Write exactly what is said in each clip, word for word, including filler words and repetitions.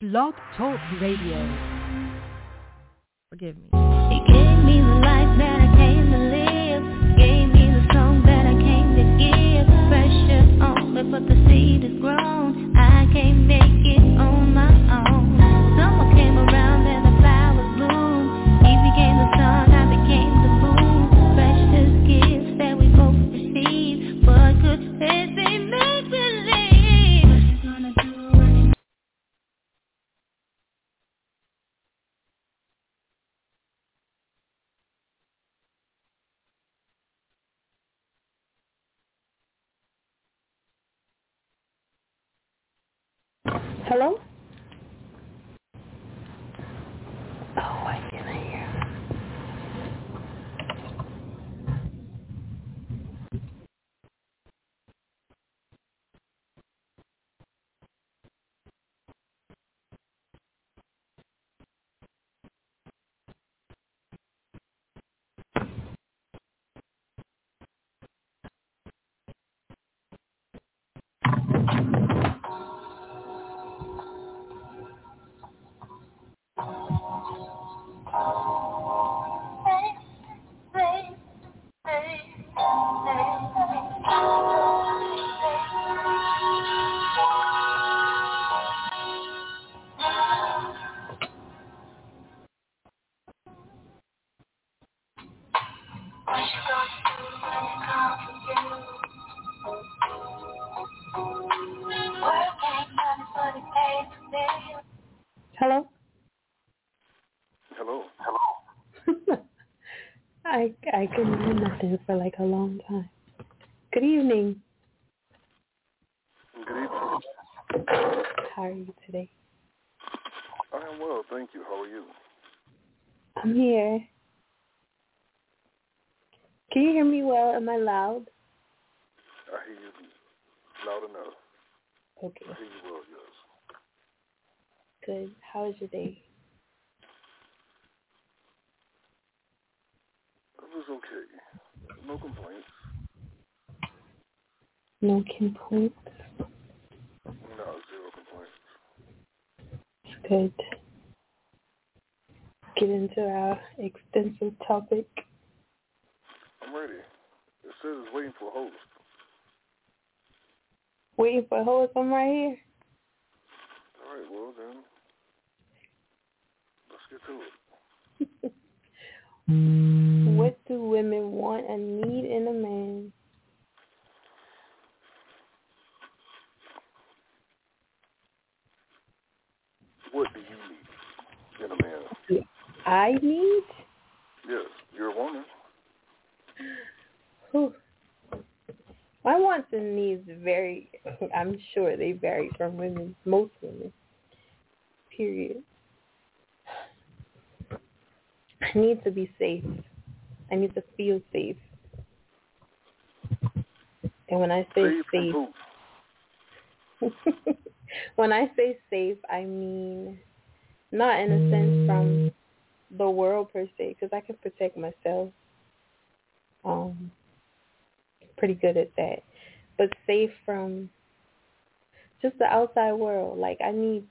Blog Talk Radio. Forgive me. He gave me the life that I came to live. Gave me the song that I came to give. Pressure on me, but the seed is grown. I can't make it on my own. Summer came around and the flowers bloomed. He became the sun, I became the moon. Precious gifts that we both received. What good is they make believe? What you gonna do? Hello? Oh, I can hear. Hello? Hello. I I couldn't hear nothing for like a long time. Good evening. Good evening. How are you today? I am well, thank you. How are you? I'm here. Can you hear me well? Am I loud? I hear you loud enough. Okay. I hear you well, yes. Good. How was your day? It was okay. No complaints. No complaints? No, zero complaints. It's good. Get into our extensive topic. I'm ready. It says it's waiting for a host. Waiting for a host. I'm right here. All right, well then, let's get to it. What do women want and need in a man? What do you need in a man? Do I need? Yes, you're a woman. Whew. My wants and needs vary. I'm sure they vary from women, most women. Period. I need to be safe. I need to feel safe. And when I say Safe safe, when I say safe, I mean not in a sense from the world per se, because I can protect myself. Um, pretty good at that. But safe from just the outside world. Like, I need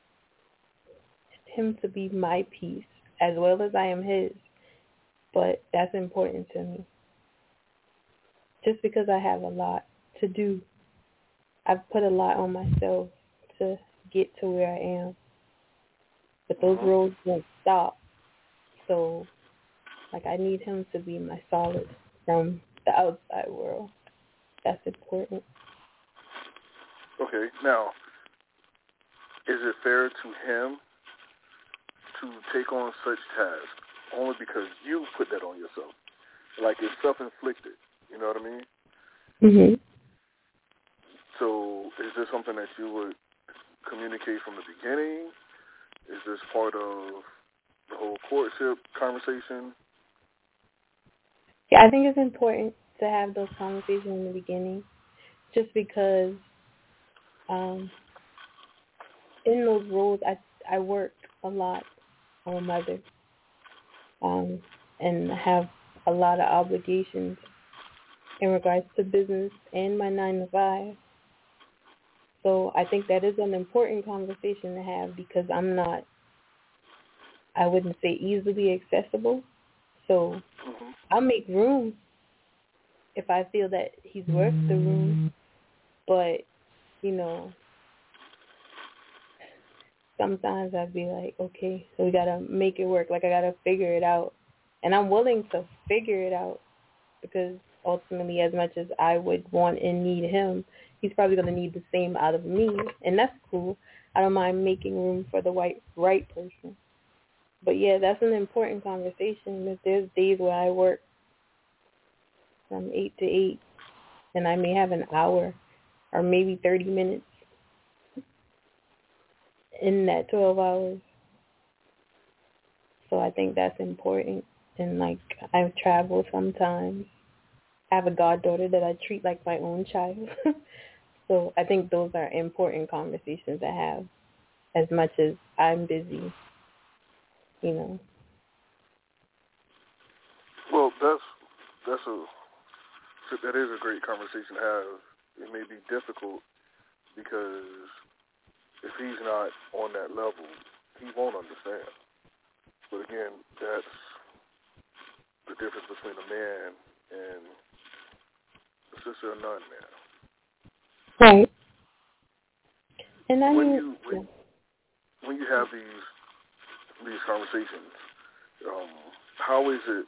him to be my peace as well as I am his. But that's important to me. Just because I have a lot to do. I've put a lot on myself to get to where I am. But those uh-huh. roads won't stop. So, like, I need him to be my solace from the outside world. That's important. Okay, now, is it fair to him to take on such tasks only because you put that on yourself? Like, it's self-inflicted, you know what I mean? Mhm. So is this something that you would communicate from the beginning? Is this part of the whole courtship conversation? Yeah, I think it's important to have those conversations in the beginning just because um, in those roles, I, I work a lot. I'm a mother um, and have a lot of obligations in regards to business and my nine to five. So I think that is an important conversation to have because I'm not, I wouldn't say easily accessible. So Mm-hmm. I'll make room if I feel that he's worth the room. But, you know, sometimes I'd be like, okay, so we got to make it work. Like I got to figure it out. And I'm willing to figure it out because ultimately as much as I would want and need him, he's probably going to need the same out of me. And that's cool. I don't mind making room for the right, right person. But, yeah, that's an important conversation. If there's days where I work from eight to eight and I may have an hour or maybe thirty minutes in that twelve hours. So I think that's important. And, like, I travel sometimes. I have a goddaughter that I treat like my own child. So I think those are important conversations to have as much as I'm busy, you know. Well, that's that's a that is a great conversation to have. It may be difficult because if he's not on that level, he won't understand. But again, that's the difference between a man and a sister or none man. Right. And I when mean, you when, when you have these these conversations, um, how is it?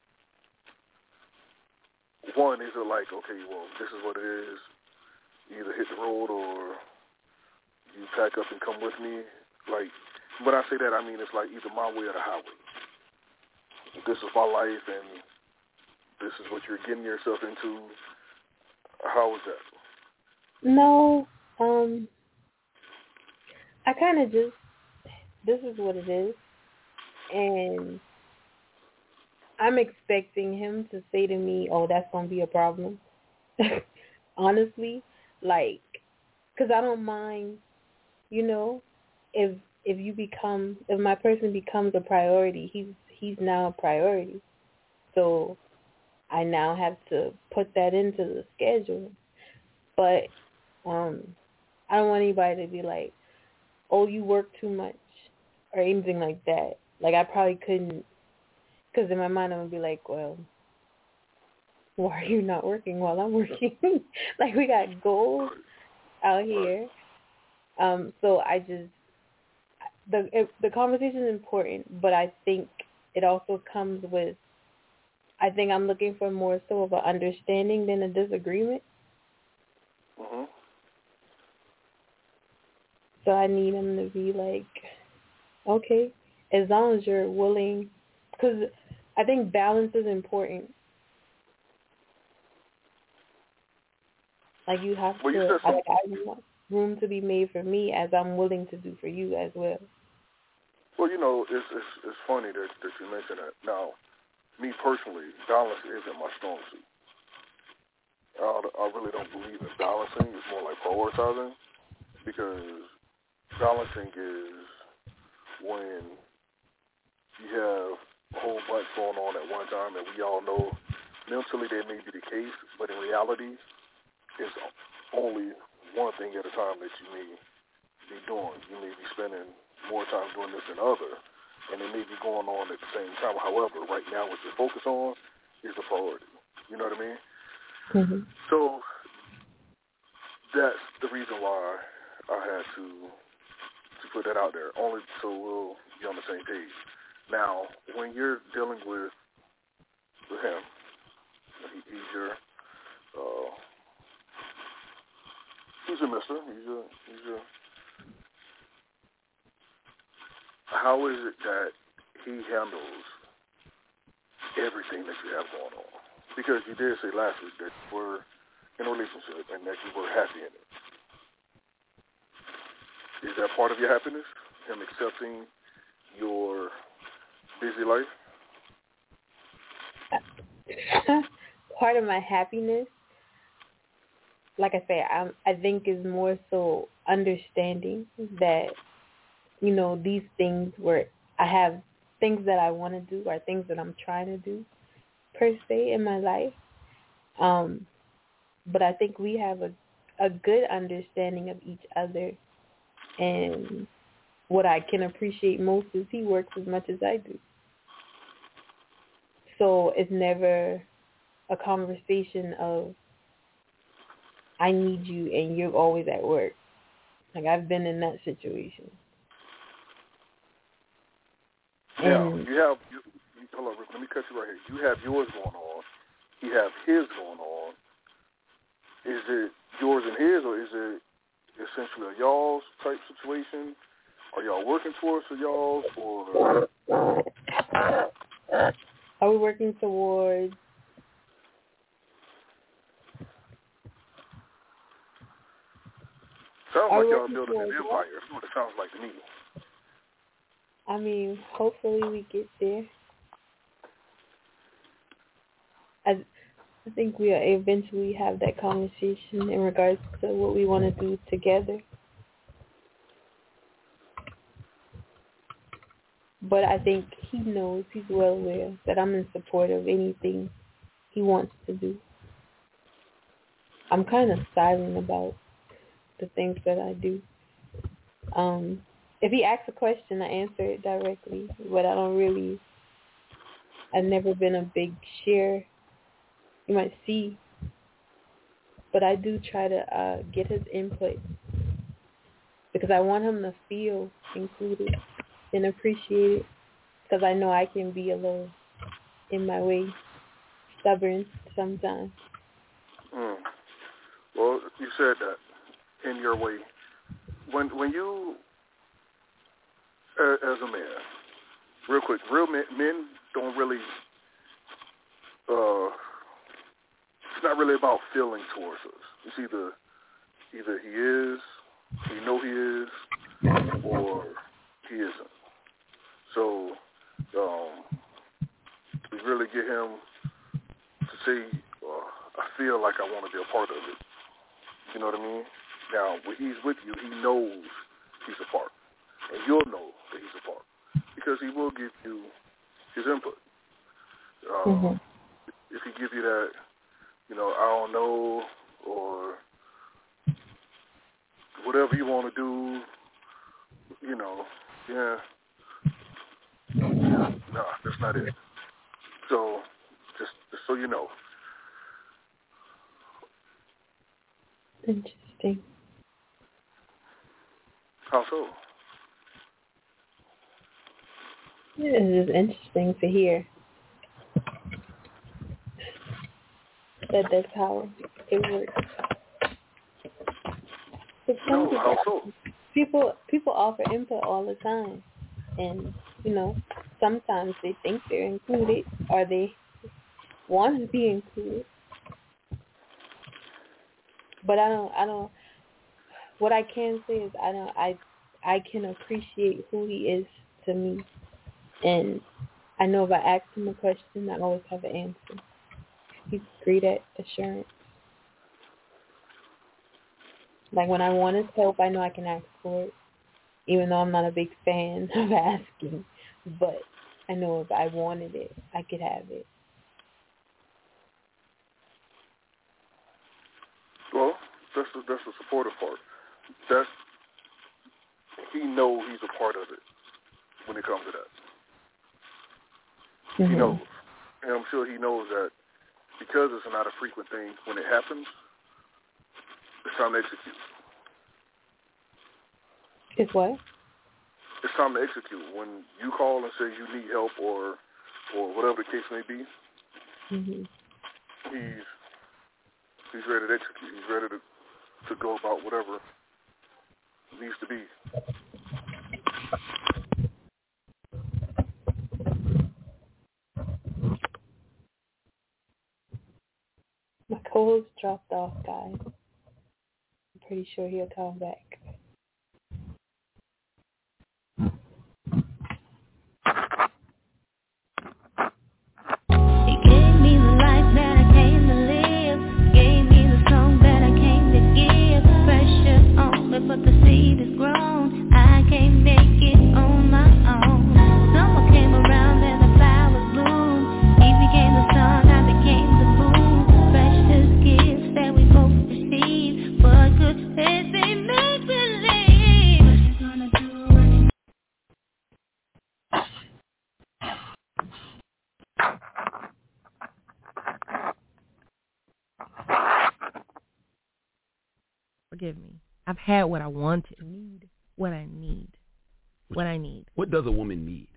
One, is it like, okay, well, this is what it is. You either hit the road or you pack up and come with me. Like, when I say that, I mean it's like either my way or the highway. This is my life, and this is what you're getting yourself into. How is that? No, um, I kind of just, this is what it is. And I'm expecting him to say to me, oh, that's going to be a problem. Honestly, like, because I don't mind, you know, if if you become, if my person becomes a priority, he's he's now a priority. So I now have to put that into the schedule. But um, I don't want anybody to be like, oh, you work too much or anything like that. Like, I probably couldn't, because in my mind I would be like, well, why are you not working while I'm working? Like, we got goals out here. Um, so I just, the it, the conversation is important, but I think it also comes with, I think I'm looking for more so of an understanding than a disagreement. Mm-hmm. So I need him to be like, okay, as long as you're willing, because I think balance is important. Like, you have well, you to, said I, I want room to be made for me as I'm willing to do for you as well. Well, you know, it's it's, it's funny that, that you mentioned that. Now, me personally, balance isn't my strong suit. I, I really don't believe in balancing. It's more like prioritizing, because balancing is when you have a whole bunch going on at one time, and we all know mentally that may be the case, but in reality, it's only one thing at a time that you may be doing. You may be spending more time doing this than other, and it may be going on at the same time. However, right now what you're focused on is the priority. You know what I mean? Mm-hmm. So that's the reason why I had to to put that out there, only so we'll be on the same page. Now, when you're dealing with with him, he, he's your uh, he's your mister. He's your he's your. How is it that he handles everything that you have going on? Because you did say last week that you were in a relationship and that you were happy in it. Is that part of your happiness? Him accepting your busy life? Part of my happiness, like I say, I I think is more so understanding that, you know, these things where I have things that I want to do or things that I'm trying to do per se in my life. Um, but I think we have a a good understanding of each other. And what I can appreciate most is he works as much as I do. So it's never a conversation of I need you and you're always at work. Like, I've been in that situation. Now, And you have, you, you, hold on, let me cut you right here. You have yours going on. He have his going on. Is it yours and his, or is it essentially a y'all's type situation? Are y'all working towards a y'all's, or? Are we working towards? Sounds Are like we y'all working building an towards empire. what? That's what it sounds like to me. I mean, hopefully we get there. I, I think we'll eventually have that conversation in regards to what we want to do together. But I think he knows, he's well aware that I'm in support of anything he wants to do. I'm kind of silent about the things that I do. Um, if he asks a question, I answer it directly, but I don't really, I've never been a big share. You might see, but I do try to uh, get his input because I want him to feel included and appreciated, because I know I can be a little in my way, stubborn sometimes. Mm. Well, you said that in your way. When when you, uh, as a man, real quick, real men, men don't really, uh, it's not really about feeling towards us. It's either, either he is, we know he is, or he isn't. So, um, to really get him to say, uh, I feel like I want to be a part of it. You know what I mean? Now, when he's with you, he knows he's a part. And you'll know that he's a part. Because he will give you his input. Um, mm-hmm. If he give you that, you know, I don't know, or whatever you want to do, you know, yeah. No, that's not it. So, just, just so you know. Interesting. How so? It is interesting to hear that that's how it works. No, how so? People, people offer input all the time. And, you know, sometimes they think they're included or they want to be included. But I don't, I don't, what I can say is I don't, I, I can appreciate who he is to me. And I know if I ask him a question, I always have an answer. He's great at assurance. Like when I want his help, I know I can ask for it. Even though I'm not a big fan of asking. But I know if I wanted it, I could have it. Well, that's the, that's the supportive part. That's, he knows he's a part of it when it comes to that. Mm-hmm. He knows. And I'm sure he knows that because it's not a frequent thing, when it happens, it's time to execute. It's what? It's time to execute. When you call and say you need help or or whatever the case may be, mm-hmm. he's he's ready to execute. He's ready to, to go about whatever needs to be. My co-host dropped off, guys. I'm pretty sure he'll come back. But the seed is grown, I can't make it on my own. Summer came around and the flowers bloomed. He became the sun, I became the moon. Precious gifts that we both received, but Forgive me. I've had what I wanted. Need what I need. What I need. What does a woman need?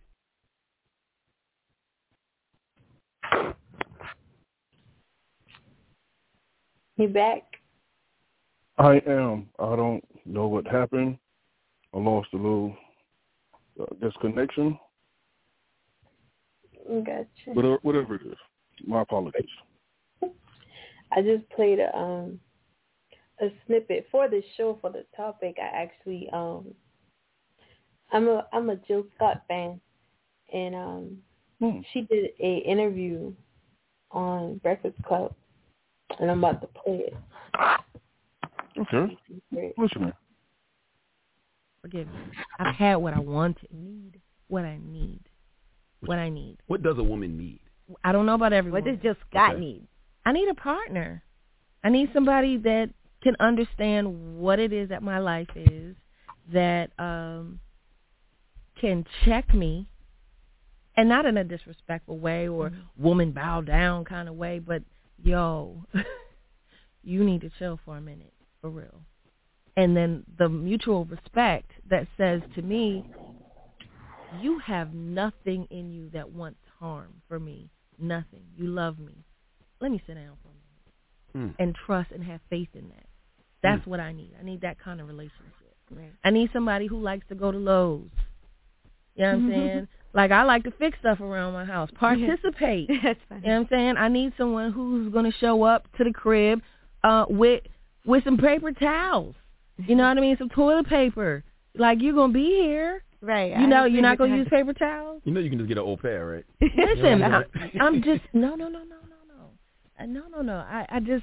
You back? I am. I don't know what happened. I lost a little uh, disconnection. Gotcha. Whatever, whatever it is. My apologies. I just played a um a snippet for the show for the topic. I actually um I'm a I'm a Jill Scott fan, and um hmm. she did a interview on Breakfast Club, and I'm about to play it. Okay. Listen. Forgive me. I've had what I wanted. Need what I need. What I need. What does a woman need? I don't know about everyone. What does Jill Scott okay. need? I need a partner. I need somebody that can understand what it is that my life is, that um, can check me, and not in a disrespectful way or mm-hmm. woman bow down kind of way, but yo, you need to chill for a minute, for real. And then the mutual respect that says to me, you have nothing in you that wants harm for me. Nothing. You love me. Let me sit down for a minute. Mm. And trust and have faith in that. That's mm. what I need. I need that kind of relationship. Right. I need somebody who likes to go to Lowe's. You know what I'm saying? Like, I like to fix stuff around my house. Participate. Yeah. That's funny. You know what I'm saying? I need someone who's going to show up to the crib uh, with with some paper towels. You know what I mean? Some toilet paper. Like, you're going to be here. Right. You know, you're not going to use paper towels? You know you can just get an au pair, right? Listen, I, I'm just, no, no, no, no, no, no. Uh, no, no, no. I, I just,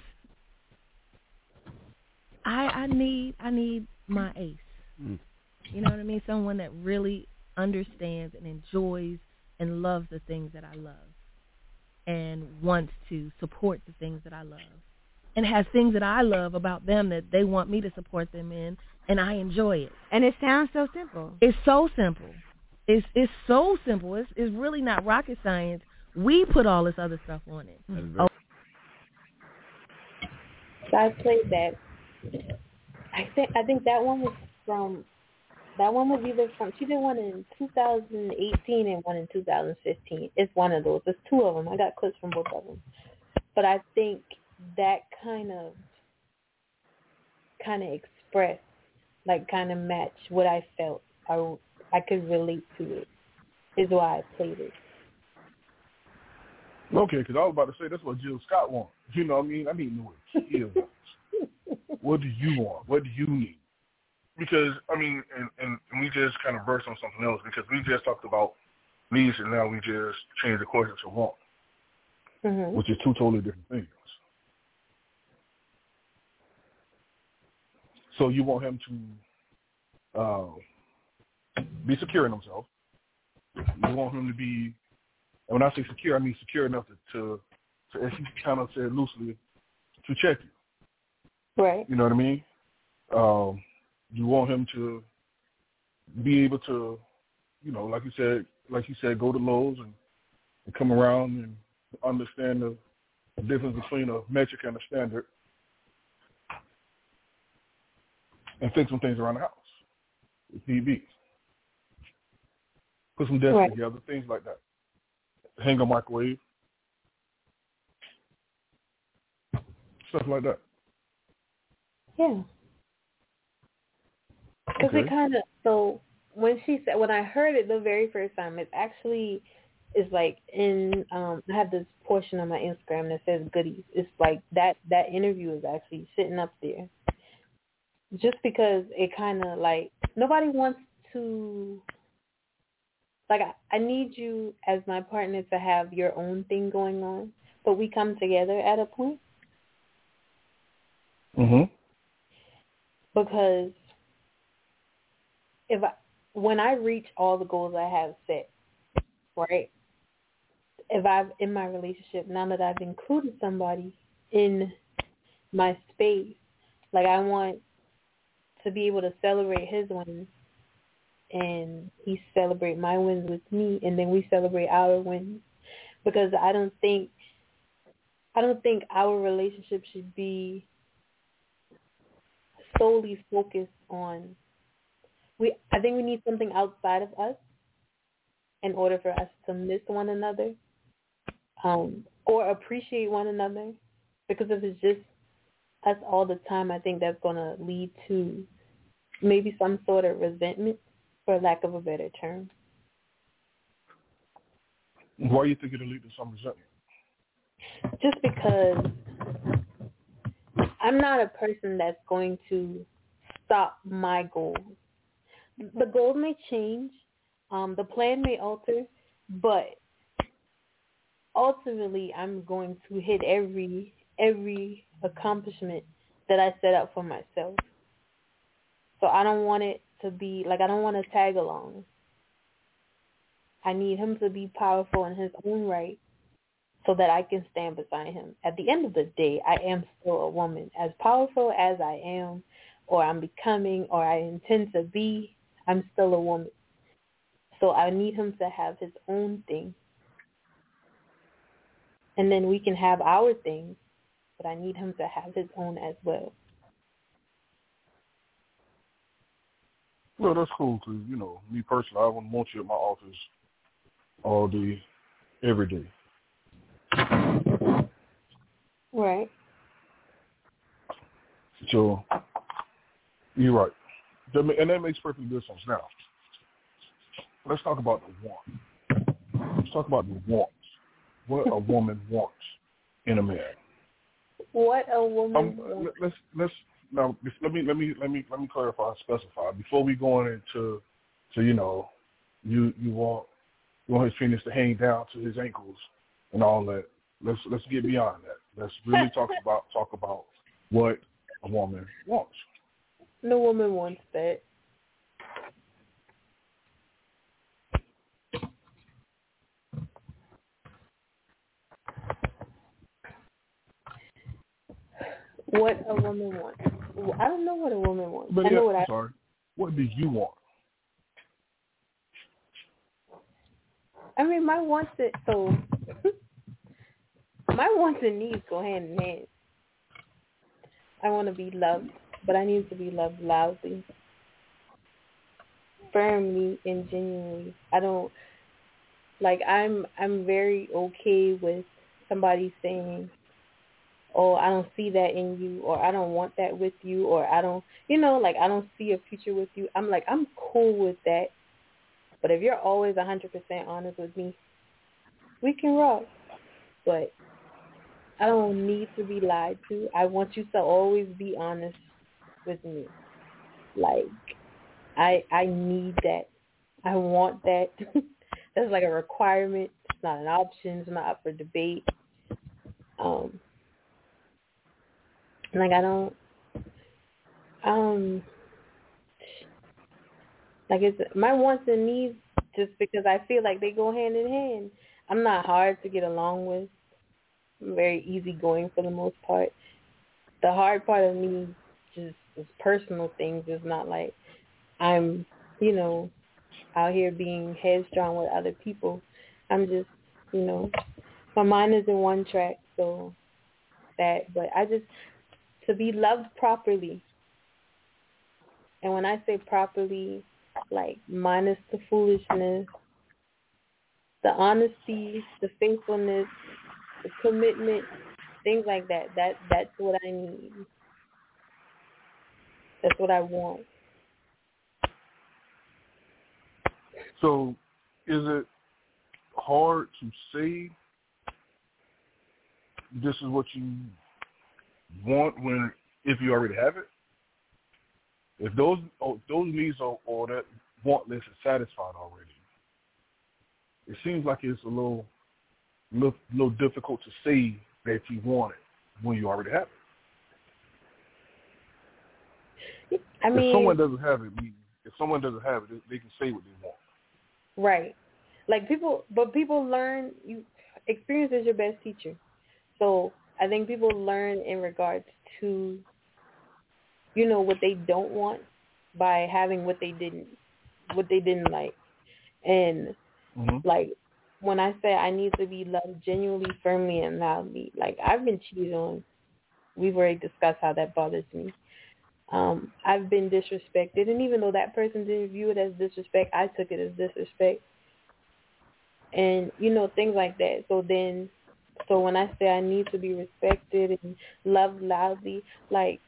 I I need, I need my ace. Mm. You know what I mean? Someone that really understands and enjoys and loves the things that I love and wants to support the things that I love. And has things that I love about them that they want me to support them in, and I enjoy it. And it sounds so simple. It's so simple. It's it's so simple. It's it's really not rocket science. We put all this other stuff on it. Mm-hmm. Oh. So I played that. I think I think that one was from. That one was either from. She did one in two thousand eighteen and one in two thousand fifteen. It's one of those. There's two of them. I got clips from both of them. But I think that kind of kind of expressed, like kind of match what I felt. I, I could relate to it, is why I played it. Okay, because I was about to say that's what Jill Scott wants. You know what I mean? I need to know what she is. What do you want? What do you need? Because, I mean, and, and we just kind of burst on something else because we just talked about needs and now we just changed the question to want, mm-hmm. which is two totally different things. So you want him to uh, be secure in himself. You want him to be, and when I say secure, I mean secure enough to, to, to as you kind of said loosely, to check you. Right. You know what I mean? Um, you want him to be able to, you know, like you said, like you said, go to Lowe's and, and come around and understand the, the difference between a metric and a standard. And fix some things around the house, if need be. Put some desks right. together, things like that. Hang a microwave, stuff like that. Yeah. Because okay. it kind of, so when she said, when I heard it the very first time, it actually is like in, um, I have this portion on my Instagram that says goodies. It's like that, that interview is actually sitting up there. Just because it kind of like, nobody wants to, like, I, I need you as my partner to have your own thing going on, but we come together at a point. Mm-hmm. Because if I, when I reach all the goals I have set, right, if I've, in my relationship, now that I've included somebody in my space, like I want to be able to celebrate his wins and he celebrate my wins with me and then we celebrate our wins, because I don't think I don't think our relationship should be solely focus on, we. I think we need something outside of us in order for us to miss one another, um, or appreciate one another. Because if it's just us all the time, I think that's going to lead to maybe some sort of resentment, for lack of a better term. Why do you think it'll lead to some resentment? Just because I'm not a person that's going to stop my goals. The goals may change, um, the plan may alter, but ultimately I'm going to hit every every accomplishment that I set up for myself. So I don't want it to be, like, I don't want to tag along. I need him to be powerful in his own right so that I can stand beside him. At the end of the day, I am still a woman. As powerful as I am, or I'm becoming, or I intend to be, I'm still a woman. So I need him to have his own thing. And then we can have our things, but I need him to have his own as well. Well, that's cool because, you know, me personally, I wouldn't want you at my office all day, every day. Right. So, you're right. That ma- And that makes perfect good sense. Now, let's talk about the want. Let's talk about the wants. What a woman wants in a man. What a woman Um, wants. let's let's now let me let me let me let me clarify, specify before we go on into, to you know, you you want you want his penis to hang down to his ankles and all that. Let's let's get beyond that. Let's really talk about talk about what a woman wants. No woman wants that. What a woman wants. I don't know what a woman wants. But I yeah, know what I'm I. sorry. What do you want? I mean, my wants it. So my wants and needs go hand in hand. I want to be loved, but I need to be loved loudly, firmly, and genuinely. I don't like. I'm. I'm very okay with somebody saying, oh, I don't see that in you, or I don't want that with you, or I don't, you know, like I don't see a future with you. I'm like, I'm cool with that. But if you're always one hundred percent honest with me, we can rock. But I don't need to be lied to. I want you to always be honest with me. Like, I I need that. I want that. That's like a requirement. It's not an option. It's not up for debate. Um, like I don't, um, like it's my wants and needs just because I feel like they go hand in hand. I'm not hard to get along with. I'm very easygoing for the most part. The hard part of me just is personal things. It's not like I'm, you know, out here being headstrong with other people. I'm just, you know, my mind is in one track, so that, but I just, to be loved properly. And when I say properly, like minus the foolishness, the honesty, the faithfulness, the commitment, things like that. That that's what I need. That's what I want. So, is it hard to say this is what you want when if you already have it? If those oh, those needs are, or that want list is satisfied already, it seems like it's a little, little, little difficult to say that you want it when you already have it. I mean, if someone doesn't have it, if someone doesn't have it, they can say what they want. Right. Like people, but people learn, you experience is your best teacher. So I think people learn in regards to, you know, what they don't want by having what they didn't, what they didn't like. And mm-hmm. like when I say I need to be loved genuinely, firmly, and loudly, like I've been cheated on. We've already discussed how that bothers me. Um, I've been disrespected, and even though that person didn't view it as disrespect, I took it as disrespect. And, you know, things like that. So then, so when I say I need to be respected and loved loudly, like,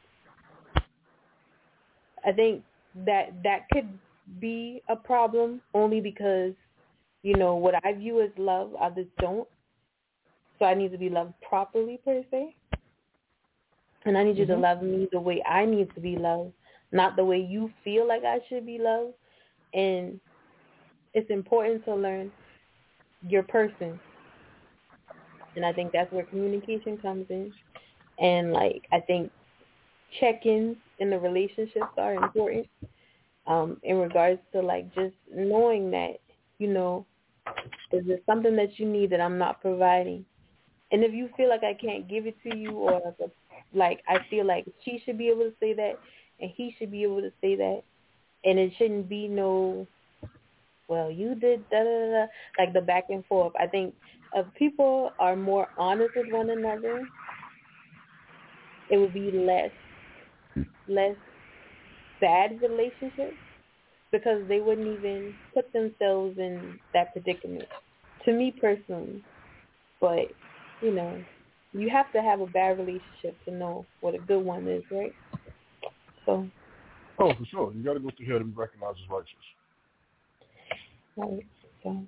I think that that could be a problem only because, you know, what I view as love, others don't. So I need to be loved properly, per se. And I need you mm-hmm. to love me the way I need to be loved, not the way you feel like I should be loved. And it's important to learn your person. And I think that's where communication comes in. And, like, I think check-ins in the relationships are important um, in regards to, like, just knowing that, you know, is there something that you need that I'm not providing? And if you feel like I can't give it to you, or like I feel like she should be able to say that and he should be able to say that, and it shouldn't be no, well, you did da da da, like the back and forth. I think if people are more honest with one another, it would be less less bad relationships because they wouldn't even put themselves in that predicament. To me personally, but you know, you have to have a bad relationship to know what a good one is, right? So. Oh, for sure. You got to go through here to be recognized as righteous. Right. So,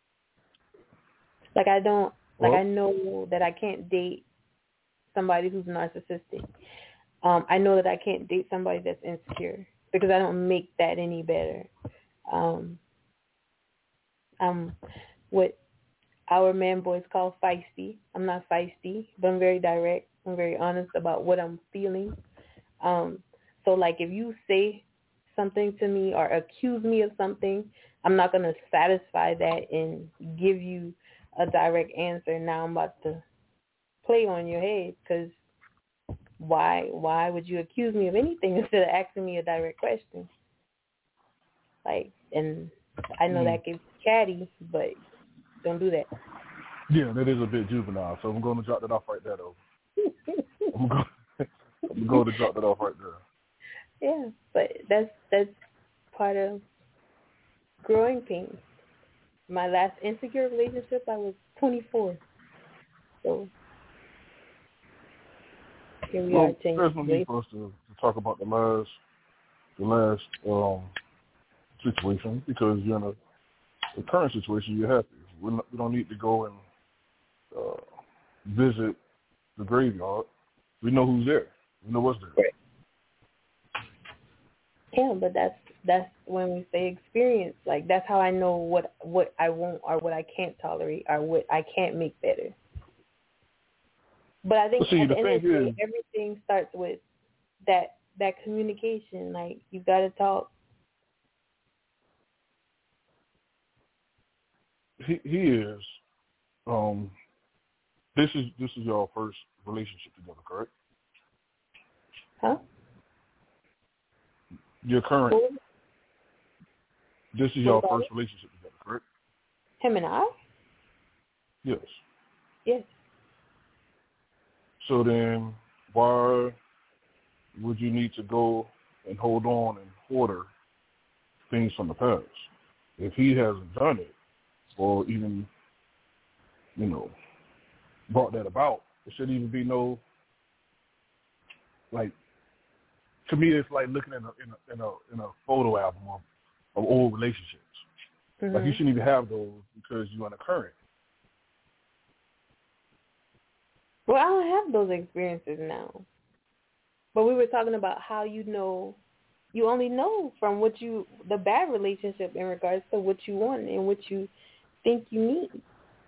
like I don't, like well, I know that I can't date somebody who's narcissistic. Um, I know that I can't date somebody that's insecure because I don't make that any better. Um, I'm what our man boys call feisty. I'm not feisty, but I'm very direct. I'm very honest about what I'm feeling. Um, so, like, if you say something to me or accuse me of something, I'm not going to satisfy that and give you a direct answer. Now I'm about to play on your head because why, why would you accuse me of anything instead of asking me a direct question? Like, and I know mm. that gets catty, but don't do that. Yeah, that is a bit juvenile, so I'm going to drop that off right there, though. I'm going, I'm going to drop that off right there. Yeah, but that's that's part of growing pains. My last insecure relationship, I was twenty-four. So here we well, are. Changing there's no need for us to, to talk about the last the last um, situation because you're in a the current situation. You're happy. We're not, we don't need to go and uh, visit the graveyard. We know who's there. We know what's there. Right. Yeah, but that's that's when we say experience. Like that's how I know what what I won't or what I can't tolerate or what I can't make better. But I think see, at the, the end of the day, is, everything starts with that that communication. Like you got to talk. He he is. Um, this is this is your first relationship together, correct? Huh? Your current. Cool. This is your first relationship together, correct? Him and I? Yes. Yes. So then, why would you need to go and hold on and hoard things from the past? If he hasn't done it, or even, you know, brought that about, it shouldn't even be no, like, to me, it's like looking in a in a in a, in a photo album of, of old relationships. Mm-hmm. Like you shouldn't even have those because you're in a current. Well, I don't have those experiences now. But we were talking about how you know, you only know from what you, the bad relationship in regards to what you want and what you think you need.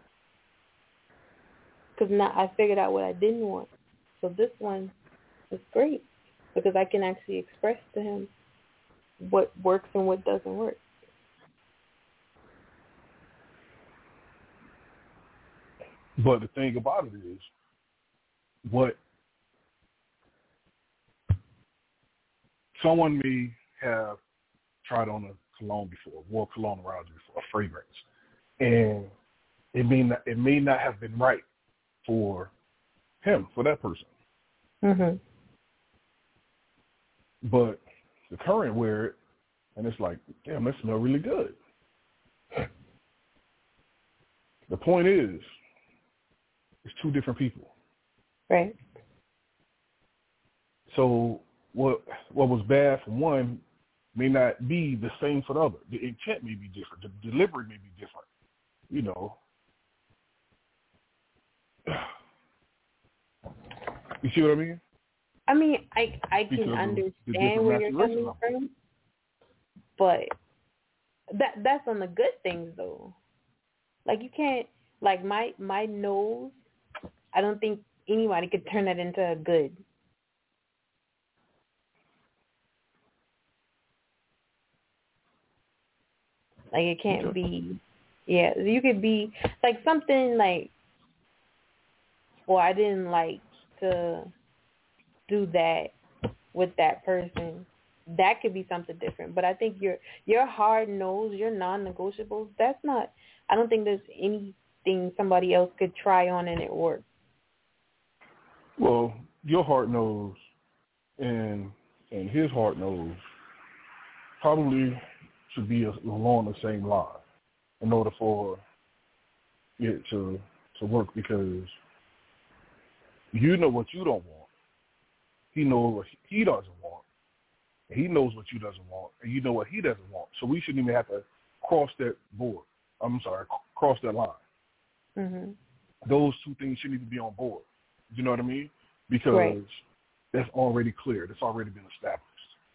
Because now I figured out what I didn't want. So this one is great because I can actually express to him what works and what doesn't work. But the thing about it is, what someone may have tried on a cologne before, wore cologne around you before, a fragrance, and it may not, it may not have been right for him, for that person. Mm-hmm. But the current wear it, and it's like, damn, that smells really good. The point is, it's two different people. Right. So what what was bad for one may not be the same for the other. The intent may be different. The delivery may be different. You know. You see what I mean? I mean, I I Because can of the understand where you're different coming maturation from, but that that's on the good things though. Like you can't like my my nose. I don't think anybody could turn that into a good. Like it can't Okay. be. Yeah, you could be like something like. Well, I didn't like to do that with that person. That could be something different. But I think your your hard nose, your non-negotiables, that's not, I don't think there's anything somebody else could try on and it work. Well, your heart knows and and his heart knows probably should be along the same line in order for it to to work, because you know what you don't want. He knows what he doesn't want. He knows what you doesn't want, and you know what he doesn't want. So we shouldn't even have to cross that board. I'm sorry, cross that line. Mm-hmm. Those two things shouldn't even be on board. You know what I mean? Because right. that's already clear. That's already been established.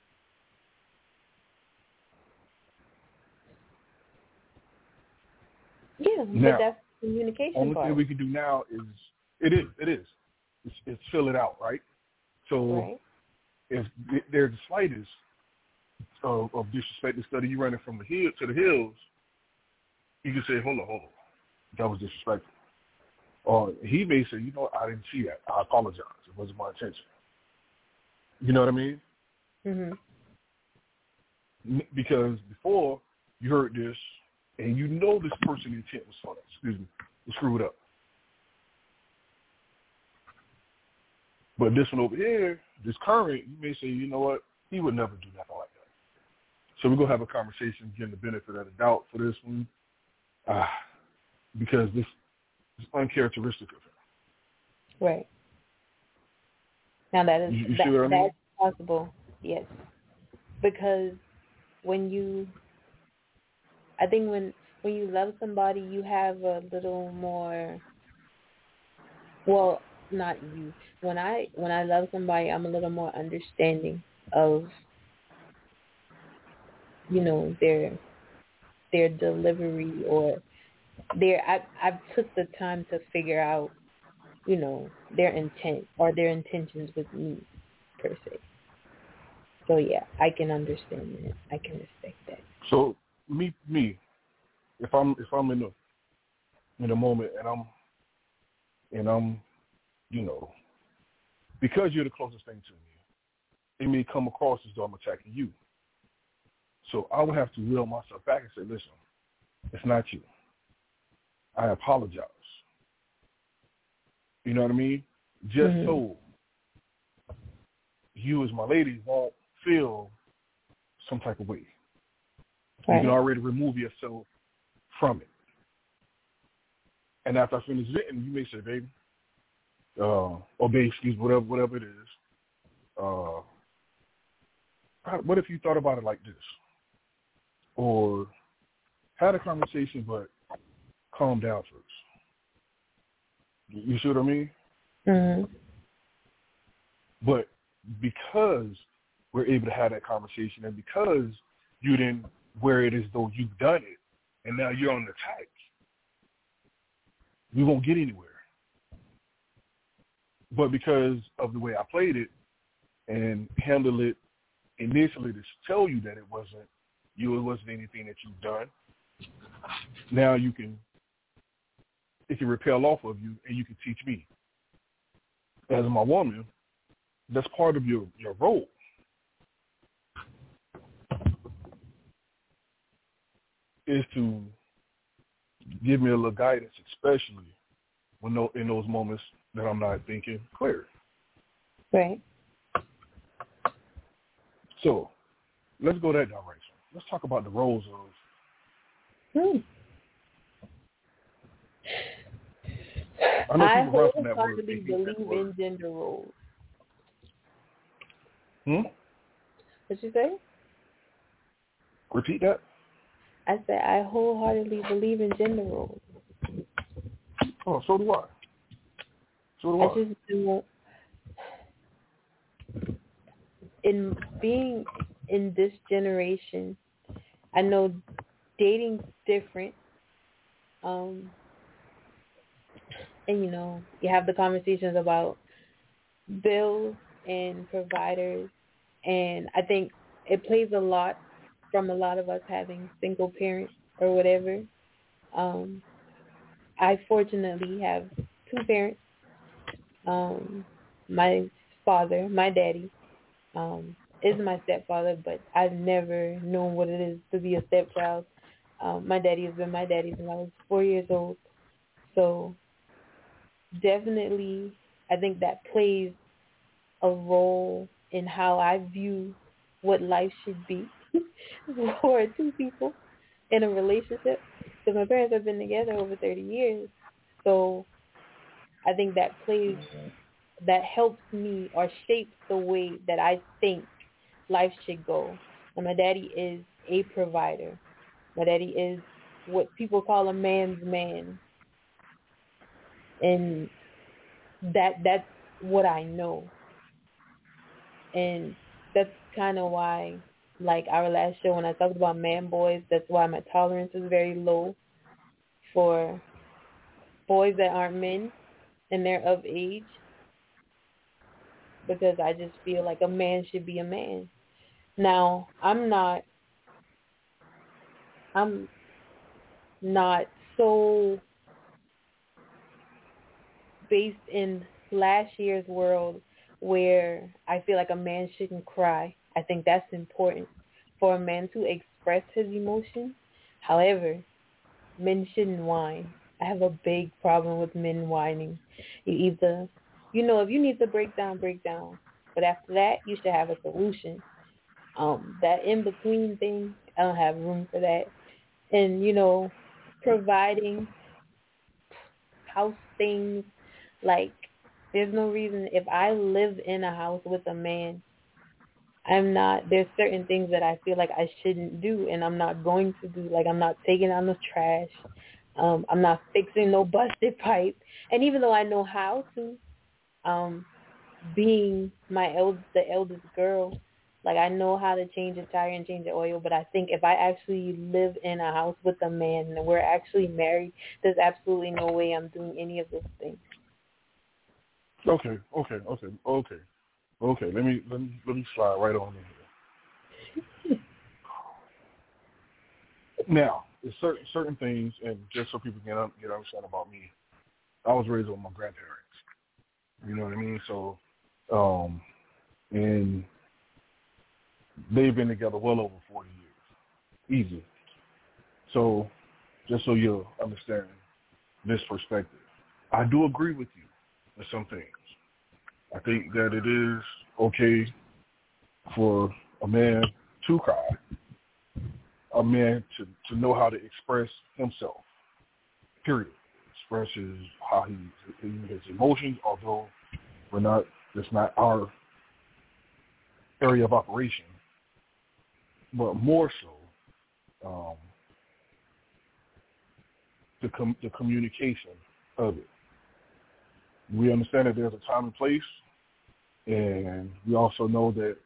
Yeah, now, but that's the communication only part. thing we can do now is it is it is it's, it's fill it out, right? So right. if there's the slightest of, of disrespect, the study you running from the hill to the hills, you can say, hold on, hold on, that was disrespectful. Or he may say, you know what, I didn't see that. I apologize. It wasn't my intention. You know what I mean? Mm-hmm. Because before you heard this, and you know this person's intent was funny, excuse me, was screwed up. But this one over here, this current, you may say, you know what, he would never do nothing like that. So we're going to have a conversation, getting the benefit of the doubt for this one, uh, because this is uncharacteristic of him. Right. Now that is you, you that, see what I mean? that's possible, yes. Because when you, I think when when you love somebody, you have a little more. Well, not you. When I when I love somebody, I'm a little more understanding of, you know, their their delivery or their. I I took the time to figure out, you know, their intent or their intentions with me, per se. So yeah, I can understand that. I can respect that. So me, me, if I'm if I'm in the in a moment and I'm and I'm, you know, because you're the closest thing to me, it may come across as though I'm attacking you. So I would have to reel myself back and say, listen, it's not you. I apologize. You know what I mean? Just mm-hmm. so you as my lady won't feel some type of way. Right. You can already remove yourself from it. And after I finish venting, you may say, baby, uh, or babe, excuse me, whatever, whatever it is. Uh, what if you thought about it like this? Or had a conversation, but calm down first. You see what I mean? Mm-hmm. But because we're able to have that conversation, and because you didn't wear it as though you've done it, and now you're on the attack, we won't get anywhere. But because of the way I played it and handled it initially to tell you that it wasn't you, it wasn't anything that you've done, now you can, it can repel off of you and you can teach me. As my woman, that's part of your, your role. Is to give me a little guidance, especially when no, in those moments that I'm not thinking clear. Right. So let's go that direction. Let's talk about the roles of. Hmm. I know I people run from that word. wholeheartedly They hate believe that in word. gender roles. Hmm? What you say? Repeat that. I said I wholeheartedly believe in gender roles. Oh, so do I. So do I I. just do. In being in this generation, I know dating's different. Um, and you know, you have the conversations about bills and providers, and I think it plays a lot from a lot of us having single parents or whatever. Um, I fortunately have two parents. Um, my father, my daddy, um, is my stepfather, but I've never known what it is to be a stepchild. Um, my daddy has been my daddy since I was four years old. So definitely, I think that plays a role in how I view what life should be for two people in a relationship. Because my parents have been together over thirty years. So I think that plays, that helps me or shapes the way that I think life should go. And my daddy is a provider. My daddy is what people call a man's man. And that that's what I know. And that's kind of why, like our last show when I talked about man boys, that's why my tolerance is very low for boys that aren't men and they're of age, because I just feel like a man should be a man. Now, I'm not I'm not so based in last year's world where I feel like a man shouldn't cry. I think that's important for a man to express his emotions. However, men shouldn't whine. I have a big problem with men whining. You either, you know, if you need to break down, break down. But after that, you should have a solution. Um, that in-between thing, I don't have room for that. And, you know, providing house things, like, there's no reason, if I live in a house with a man, I'm not, there's certain things that I feel like I shouldn't do and I'm not going to do. Like, I'm not taking out no trash. Um, I'm not fixing no busted pipe. And even though I know how to, um, being my eld- the eldest girl, like, I know how to change a tire and change the oil, but I think if I actually live in a house with a man and we're actually married, there's absolutely no way I'm doing any of those things. Okay, okay, okay, okay, okay. Let me let me let me slide right on in here. Now, there's certain certain things, and just so people get un- get understand about me, I was raised with my grandparents. You know what I mean? So, um, and they've been together well over forty years, easy. So, just so you'll understand this perspective, I do agree with you with some things. I think that it is okay for a man to cry, a man to, to know how to express himself, period. Express his, how he, his emotions, although we're not, it's not our area of operation, but more so um, the, com- the communication of it. We understand that there's a time and place, and we also know that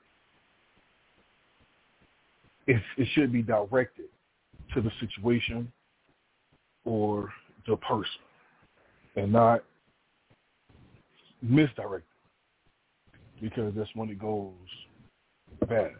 it, it should be directed to the situation or the person and not misdirected, because that's when it goes bad.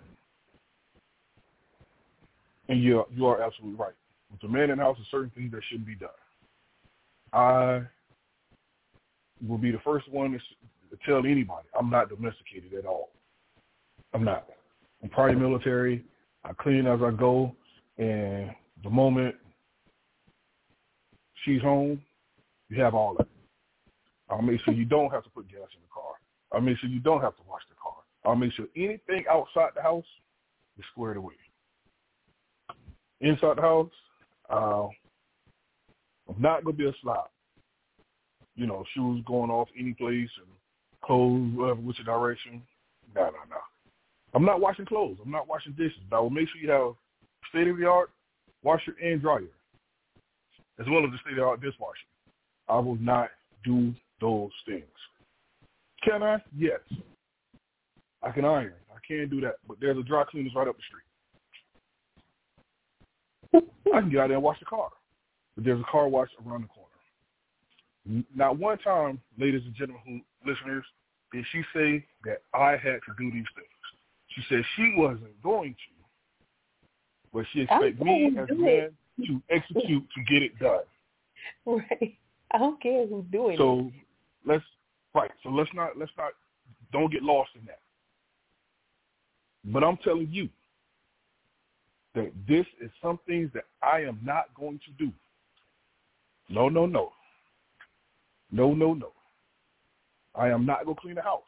And you you are absolutely right. With the man in the house, there's certain things that shouldn't be done. I will be the first one to tell anybody I'm not domesticated at all. I'm not. I'm prior military. I clean as I go, and the moment she's home, you have all that. I'll make sure you don't have to put gas in the car. I'll make sure you don't have to wash the car. I'll make sure anything outside the house is squared away. Inside the house, uh, I'm not going to be a slob. You know, shoes going off any place and clothes, whatever, which direction. No, no, no. I'm not washing clothes. I'm not washing dishes. But I will make sure you have state-of-the-art washer and dryer, as well as the state-of-the-art dishwasher. I will not do those things. Can I? Yes. I can iron. I can do that. But there's a dry cleaners right up the street. I can get out there and wash the car. But there's a car wash around the corner. Not one time, ladies and gentlemen, who, listeners, did she say that I had to do these things. She said she wasn't going to, but she expected me as a man to execute to get it done. Right. I don't care who's doing so it. So let's right. So let's not let's not don't get lost in that. But I'm telling you that this is some things that I am not going to do. No, no, no. No, no, no. I am not going to clean the house.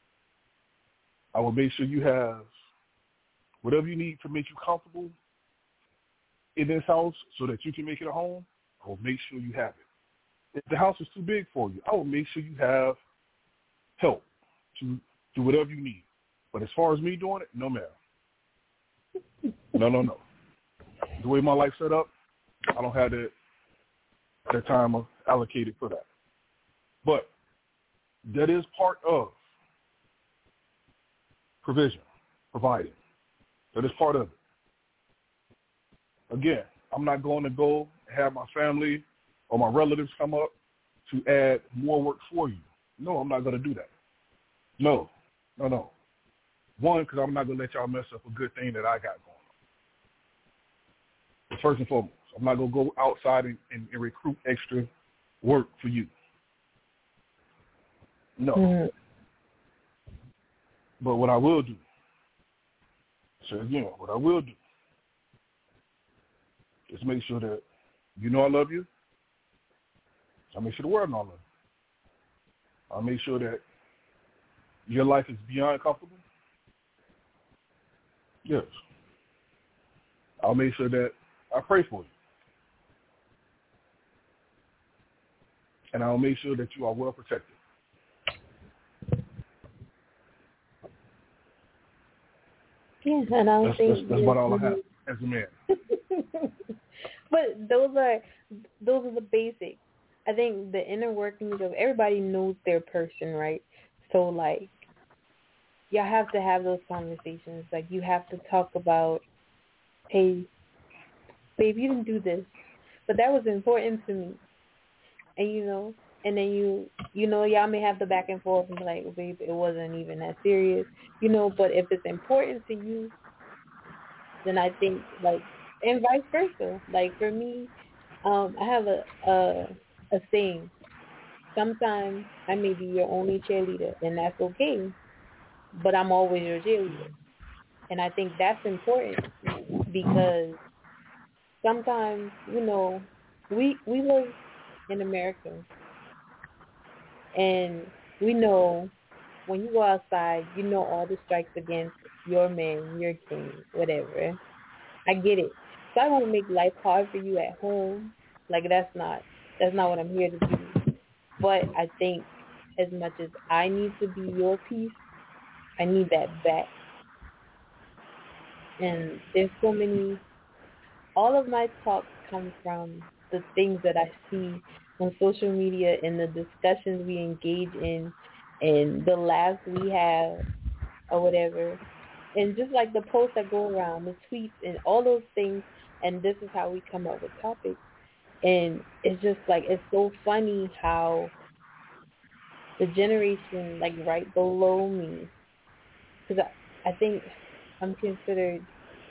I will make sure you have whatever you need to make you comfortable in this house so that you can make it a home. I will make sure you have it. If the house is too big for you, I will make sure you have help to do whatever you need. But as far as me doing it, no, ma'am. No, no, no. The way my life's set up, I don't have that, that time allocated for that. But that is part of provision, providing. That is part of it. Again, I'm not going to go and have my family or my relatives come up to add more work for you. No, I'm not going to do that. No, no, no. One, because I'm not going to let y'all mess up a good thing that I got going on. But first and foremost, I'm not going to go outside and, and, and recruit extra work for you. No. Mm-hmm. But what I will do, so again, what I will do is make sure that you know I love you. I'll make sure the world knows I love you. I'll make sure that your life is beyond comfortable. Yes. I'll make sure that I pray for you. And I'll make sure that you are well protected. Yeah, and I that's, think that's, that's about all I have as a man. But those are those are the basics. I think the inner workings of everybody knows their person, right? So like, y'all have to have those conversations. Like you have to talk about, hey, babe, you didn't do this, but that was important to me, and you know, and then you, you know, y'all may have the back and forth and be like, well, babe, it wasn't even that serious, you know. But if it's important to you, then I think like, and vice versa. Like for me, um, I have a a, a saying. Sometimes I may be your only cheerleader, and that's okay. But I'm always your cheerleader, and I think that's important because sometimes, you know, we we live in America. And we know when you go outside, you know all the strikes against your man, your king, whatever. I get it. So I don't want to make life hard for you at home. Like that's not that's not what I'm here to do. But I think as much as I need to be your piece, I need that back. And there's so many. All of my talks come from the things that I see on social media and the discussions we engage in and the laughs we have or whatever. And just like the posts that go around, the tweets and all those things, and this is how we come up with topics. And it's just like, it's so funny how the generation like right below me, because I, I think I'm considered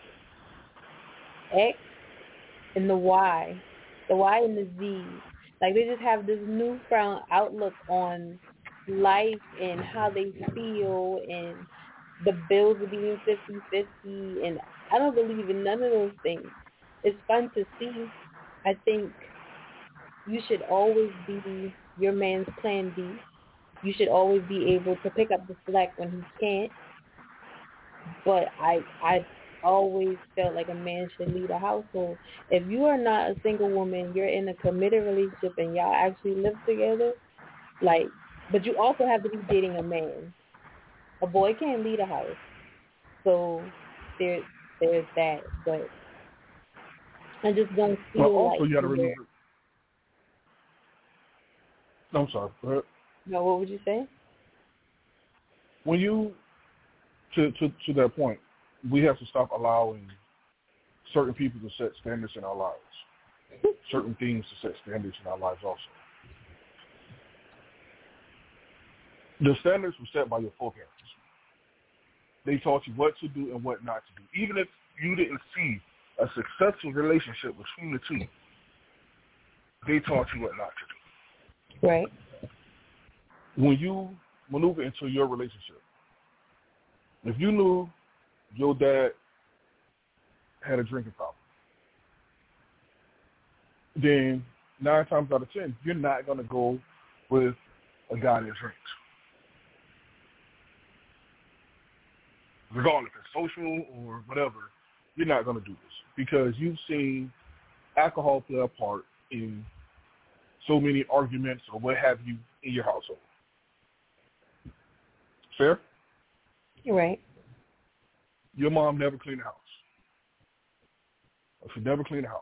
X and the Y, the Y and the Z. Like they just have this newfound outlook on life and how they feel and the bills being fifty-fifty, and I don't believe in none of those things. It's fun to see. I think you should always be your man's plan B. You should always be able to pick up the slack when he can't. but I I always felt like a man should lead a household. If you are not a single woman, you're in a committed relationship and y'all actually live together, like, but you also have to be dating a man. A boy can't lead a house, so there there's that. But I just don't Well, feel also like you got to either. remember. No, I'm sorry. Go ahead. No, what would you say? When you to to to that point, we have to stop allowing certain people to set standards in our lives. Certain things to set standards in our lives also. The standards were set by your foreparents. They taught you what to do and what not to do. Even if you didn't see a successful relationship between the two, they taught you what not to do. Right. When you maneuver into your relationship, if you knew your dad had a drinking problem, then nine times out of ten, you're not going to go with a guy that drinks. Regardless if it's social or whatever, you're not going to do this because you've seen alcohol play a part in so many arguments or what have you in your household. Fair? Right. Your mom never cleaned the house. She never cleaned the house.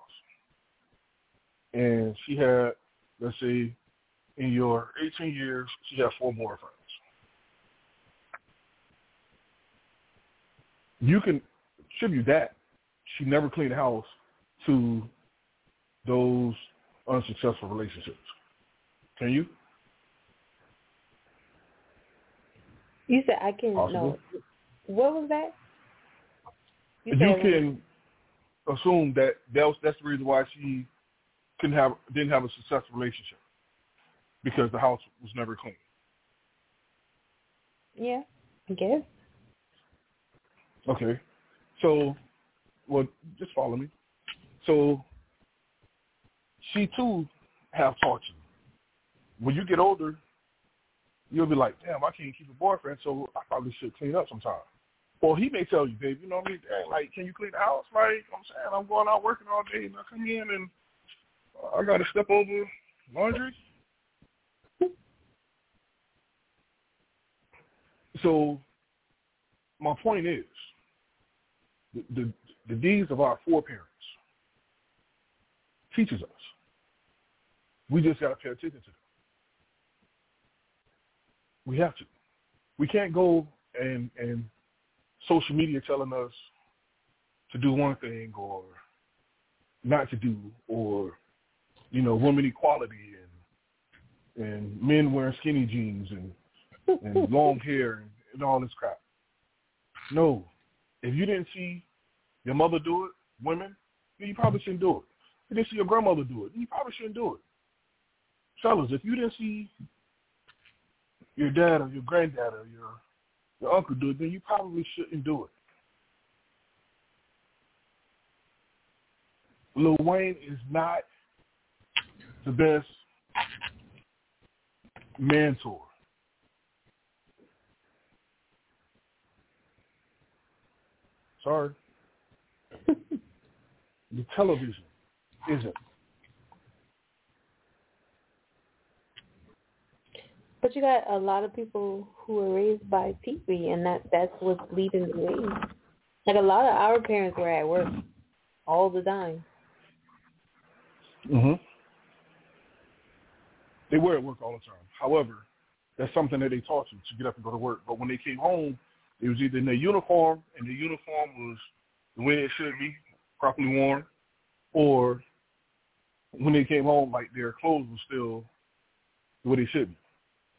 And she had, let's say, in your eighteen years, she had four boyfriends. You can attribute that. She never cleaned the house to those unsuccessful relationships. Can you? You said I can Possible. no. What was that? You, you can assume that, that was, that's the reason why she couldn't have didn't have a successful relationship because the house was never clean. Yeah, I guess. Okay, so well, just follow me. So she too have taught you. When you get older, you'll be like, damn, I can't keep a boyfriend, so I probably should clean up sometime. Well, he may tell you, babe, you know what I mean? Dang, like, can you clean the house? Like, you know what I'm saying? I'm going out working all day, and I come in, and I got to step over laundry. So my point is, the, the, the deeds of our foreparents teaches us. We just got to pay attention to them. We have to. We can't go and and social media telling us to do one thing or not to do, or, you know, women equality and and men wearing skinny jeans and, and long hair and, and all this crap. No. If you didn't see your mother do it, women, then you probably shouldn't do it. If you didn't see your grandmother do it, then you probably shouldn't do it. Fellas, if you didn't see your dad or your granddad or your, your uncle do it, then you probably shouldn't do it. Lil Wayne is not the best mentor. Sorry. The television isn't. But you got a lot of people who were raised by T V, and that that's what's leading the way. Like a lot of our parents were at work all the time. Mm-hmm. They were at work all the time. However, that's something that they taught you to get up and go to work. But when they came home, it was either in their uniform, and the uniform was the way it should be, properly worn, or when they came home, like their clothes were still the way they should be.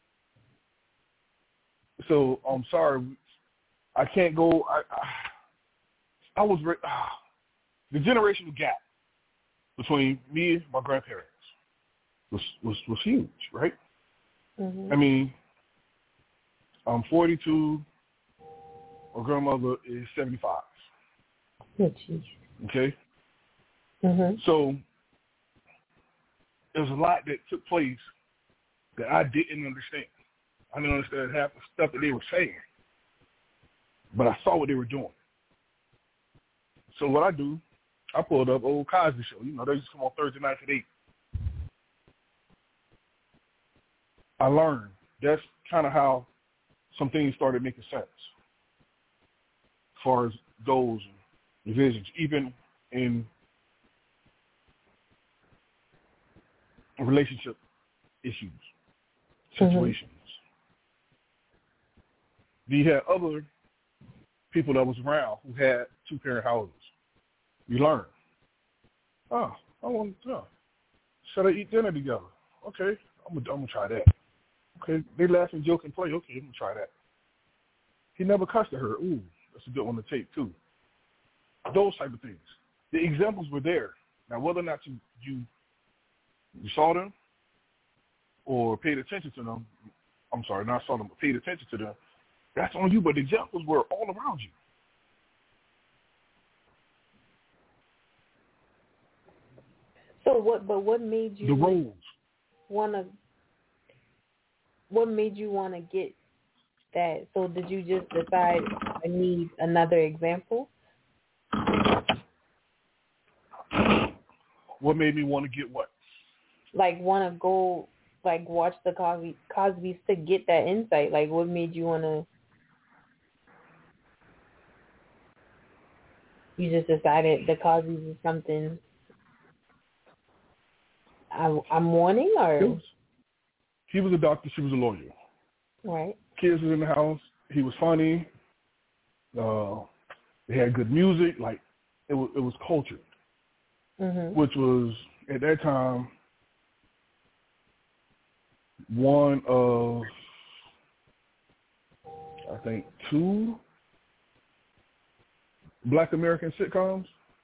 So I'm sorry, I can't go. I I, I was uh, the generational gap between me and my grandparents was was, was huge, right? Mm-hmm. I mean, I'm forty-two. My grandmother is seventy-five. Oh, jeez. Okay. Mm-hmm. So there's a lot that took place that I didn't understand. I didn't understand half the stuff that they were saying. but I saw what they were doing. So what I do, I pulled up old Cosby Show. You know, they used to come on Thursday nights at eight. I learned. That's kind of how some things started making sense as far as goals and divisions, even in relationship issues, situations. Mm-hmm. You had other people that was around who had two-parent houses. You learn. Oh, I want to know. Should I eat dinner together? Okay, I'm gonna, I'm gonna try that. Okay, they laugh and joke and play. Okay, I'm gonna try that. He never cussed at her. Ooh, that's a good one to take too. Those type of things. The examples were there. Now, whether or not you you, you saw them or paid attention to them, I'm sorry, not saw them, but paid attention to them, that's on you. But the examples were all around you. So what? But what made you the roles want to? What made you want to get that? So did you just decide I need another example? What made me want to get what? Like want to go, like watch the Cosby Cosby's to get that insight. Like what made you want to? You just decided the Cosby's is something I, I'm wanting, or was, he was a doctor, she was a lawyer. Right. Kids was in the house. He was funny. Uh, they had good music. Like it was, it was cultured, mm-hmm. which was at that time one of I think two Black American sitcoms.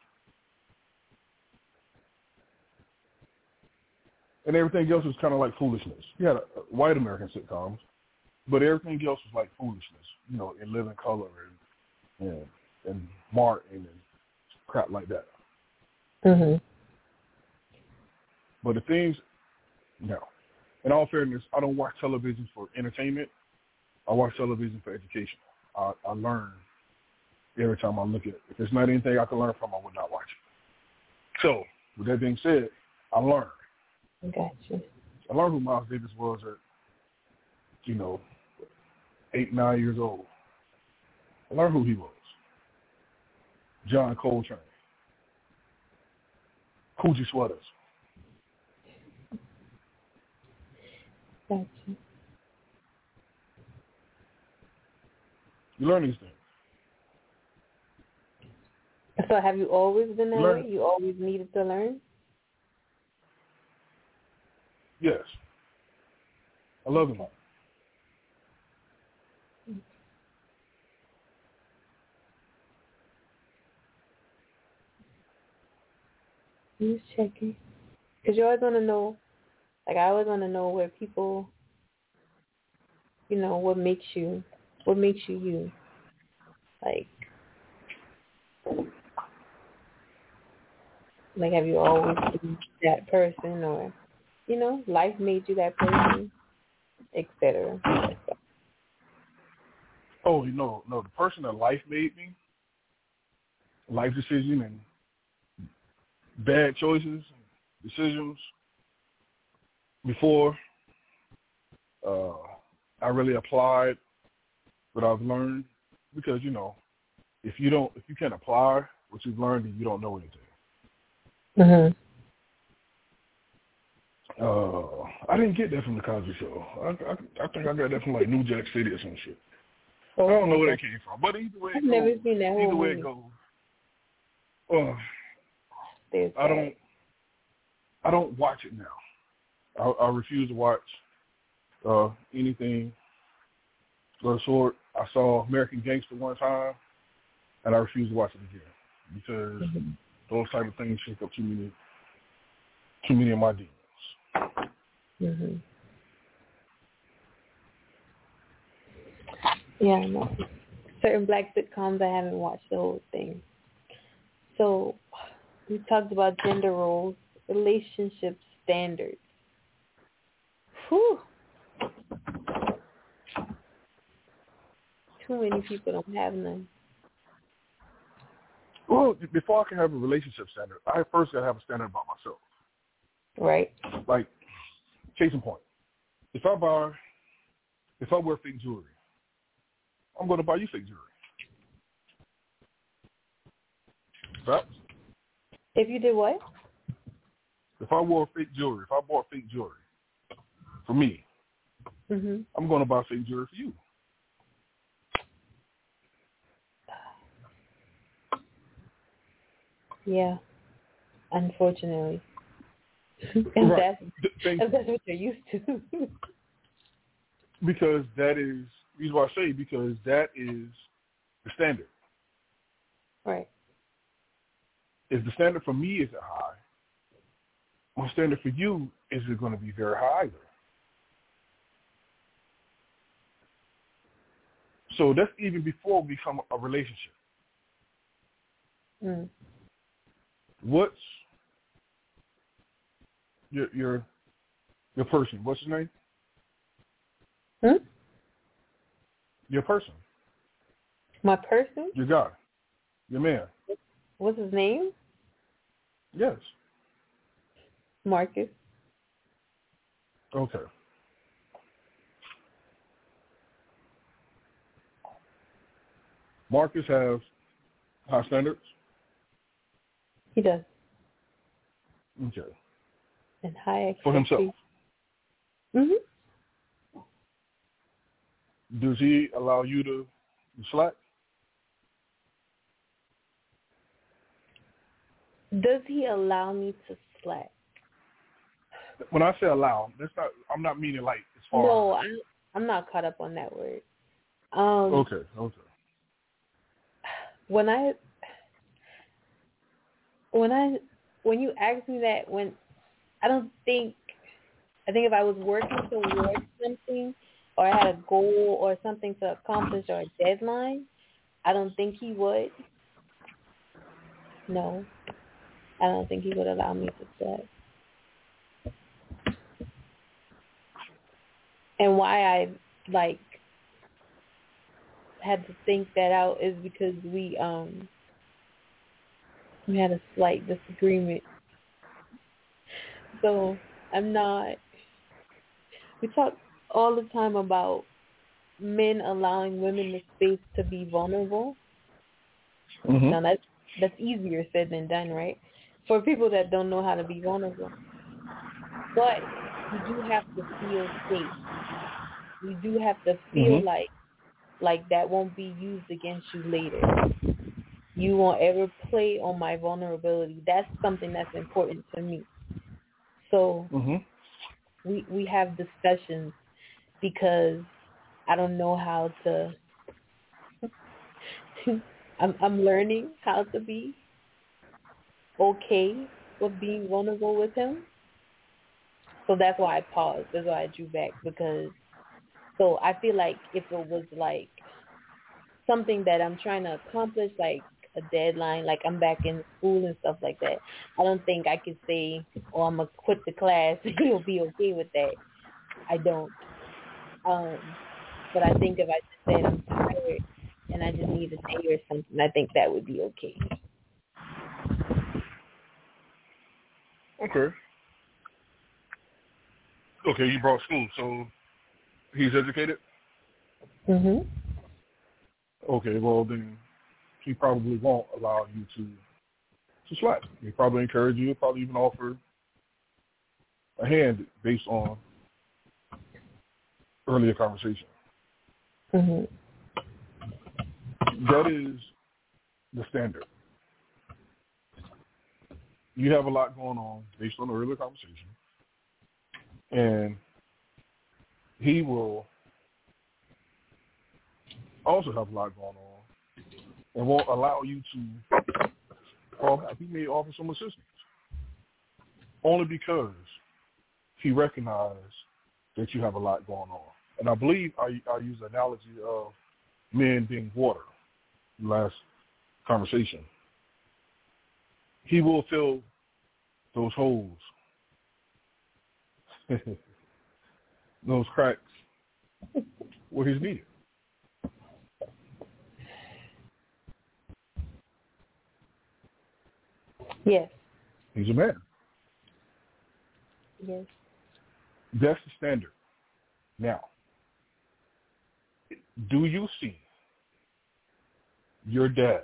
And everything else was kind of like foolishness. You had a, a white American sitcoms, but everything else was like foolishness, you know, in Living Color and and, and Martin and crap like that. Mm-hmm. But the things, no. In all fairness, I don't watch television for entertainment. I watch television for education. I, I learn every time I look at it. If there's not anything I can learn from, I would not watch it. So, with that being said, I learned. Gotcha. I learned who Miles Davis was at, you know, eight, nine years old. I learned who he was. John Coltrane. Coochie Sweaters. Gotcha. You learn these things. So have you always been that learn. way? You always needed to learn? Yes. I love him. I'm just checking. Because you always want to know, like I always want to know where people, you know, what makes you, what makes you you. Like, like have you always been that person, or, you know, life made you that person, et cetera. Oh, you know, no, the person that life made me, life decision and bad choices, decisions before uh, I really applied what I've learned, because, you know, if you don't, if you can't apply what you've learned, then you don't know anything. Mm-hmm. Uh, I didn't get that from the Cosby Show. I, I, I think I got that from like New Jack City or some shit. Oh, I don't know where that came from, but either way it I've goes, never seen that either whole way movie. it goes, uh, There's I that. don't, I don't watch it now. I, I refuse to watch uh, anything of the sort. I saw American Gangster one time, and I refuse to watch it again because Mm-hmm. those type of things shake up too many, too many of my demons. Mm-hmm. Yeah, I know. Certain black sitcoms, I haven't watched the whole thing. So we talked about gender roles, relationship standards. Whew. too many people don't have none. Well, before I can have a relationship standard, I first got to have a standard about myself. Right. Like, case in point, if I buy, if I wear fake jewelry, I'm going to buy you fake jewelry. Right? If you did what? If I wore fake jewelry, if I bought fake jewelry for me, mm-hmm. I'm going to buy fake jewelry for you. Yeah, unfortunately. and right. that's, Thank and that's you. what you're used to. Because that is, the reason why I say, because that is the standard. Right. If the standard for me isn't high, my standard for you isn't going to be very high either. So that's even before we become a relationship. Mm. What's your your your person? What's his name? Hmm? Your person. My person? Your guy. Your man. What's his name? Yes. Marcus. Okay. Marcus has high standards? He does. Okay. And high expectations. For himself? Mm-hmm. Does he allow you to slack? Does he allow me to slack? When I say allow, that's not. I'm not meaning like as far. No, I'm, I'm not caught up on that word. Um, okay. Okay. When I, when I, when you ask me that, when I don't think, I think if I was working towards something, or I had a goal or something to accomplish or a deadline, I don't think he would. No, I don't think he would allow me to slack. And why I like had to think that out is because we um we had a slight disagreement. So I'm not. We talk all the time about men allowing women the space to be vulnerable. Mm-hmm. Now that's that's easier said than done, right? For people that don't know how to be vulnerable. But you do have to feel safe. You do have to feel mm-hmm. like like that won't be used against you later. You won't ever play on my vulnerability. That's something that's important to me. So Mm-hmm. we we have discussions because I don't know how to. I'm I'm learning how to be okay with being vulnerable with him. So that's why I paused. That's why I drew back, because so I feel like if it was like something that I'm trying to accomplish, like a deadline, like I'm back in school and stuff like that, I don't think I could say, oh, I'm going to quit the class and you'll be okay with that. I don't. Um, but I think if I just said I'm tired and I just need a day or something, I think that would be okay. Okay. Okay, you brought school, so he's educated? Mhm. Okay, well then he probably won't allow you to to slack. He probably encourage you, probably even offer a hand based on earlier conversation. Mhm. That is the standard. You have a lot going on based on the earlier conversation, and he will also have a lot going on and won't allow you to, or he may offer some assistance only because he recognizes that you have a lot going on. And I believe I, I use the analogy of men being water last conversation. He will fill those holes, those cracks where he's needed. Yes. He's a man. Yes. That's the standard. Now, do you see your dad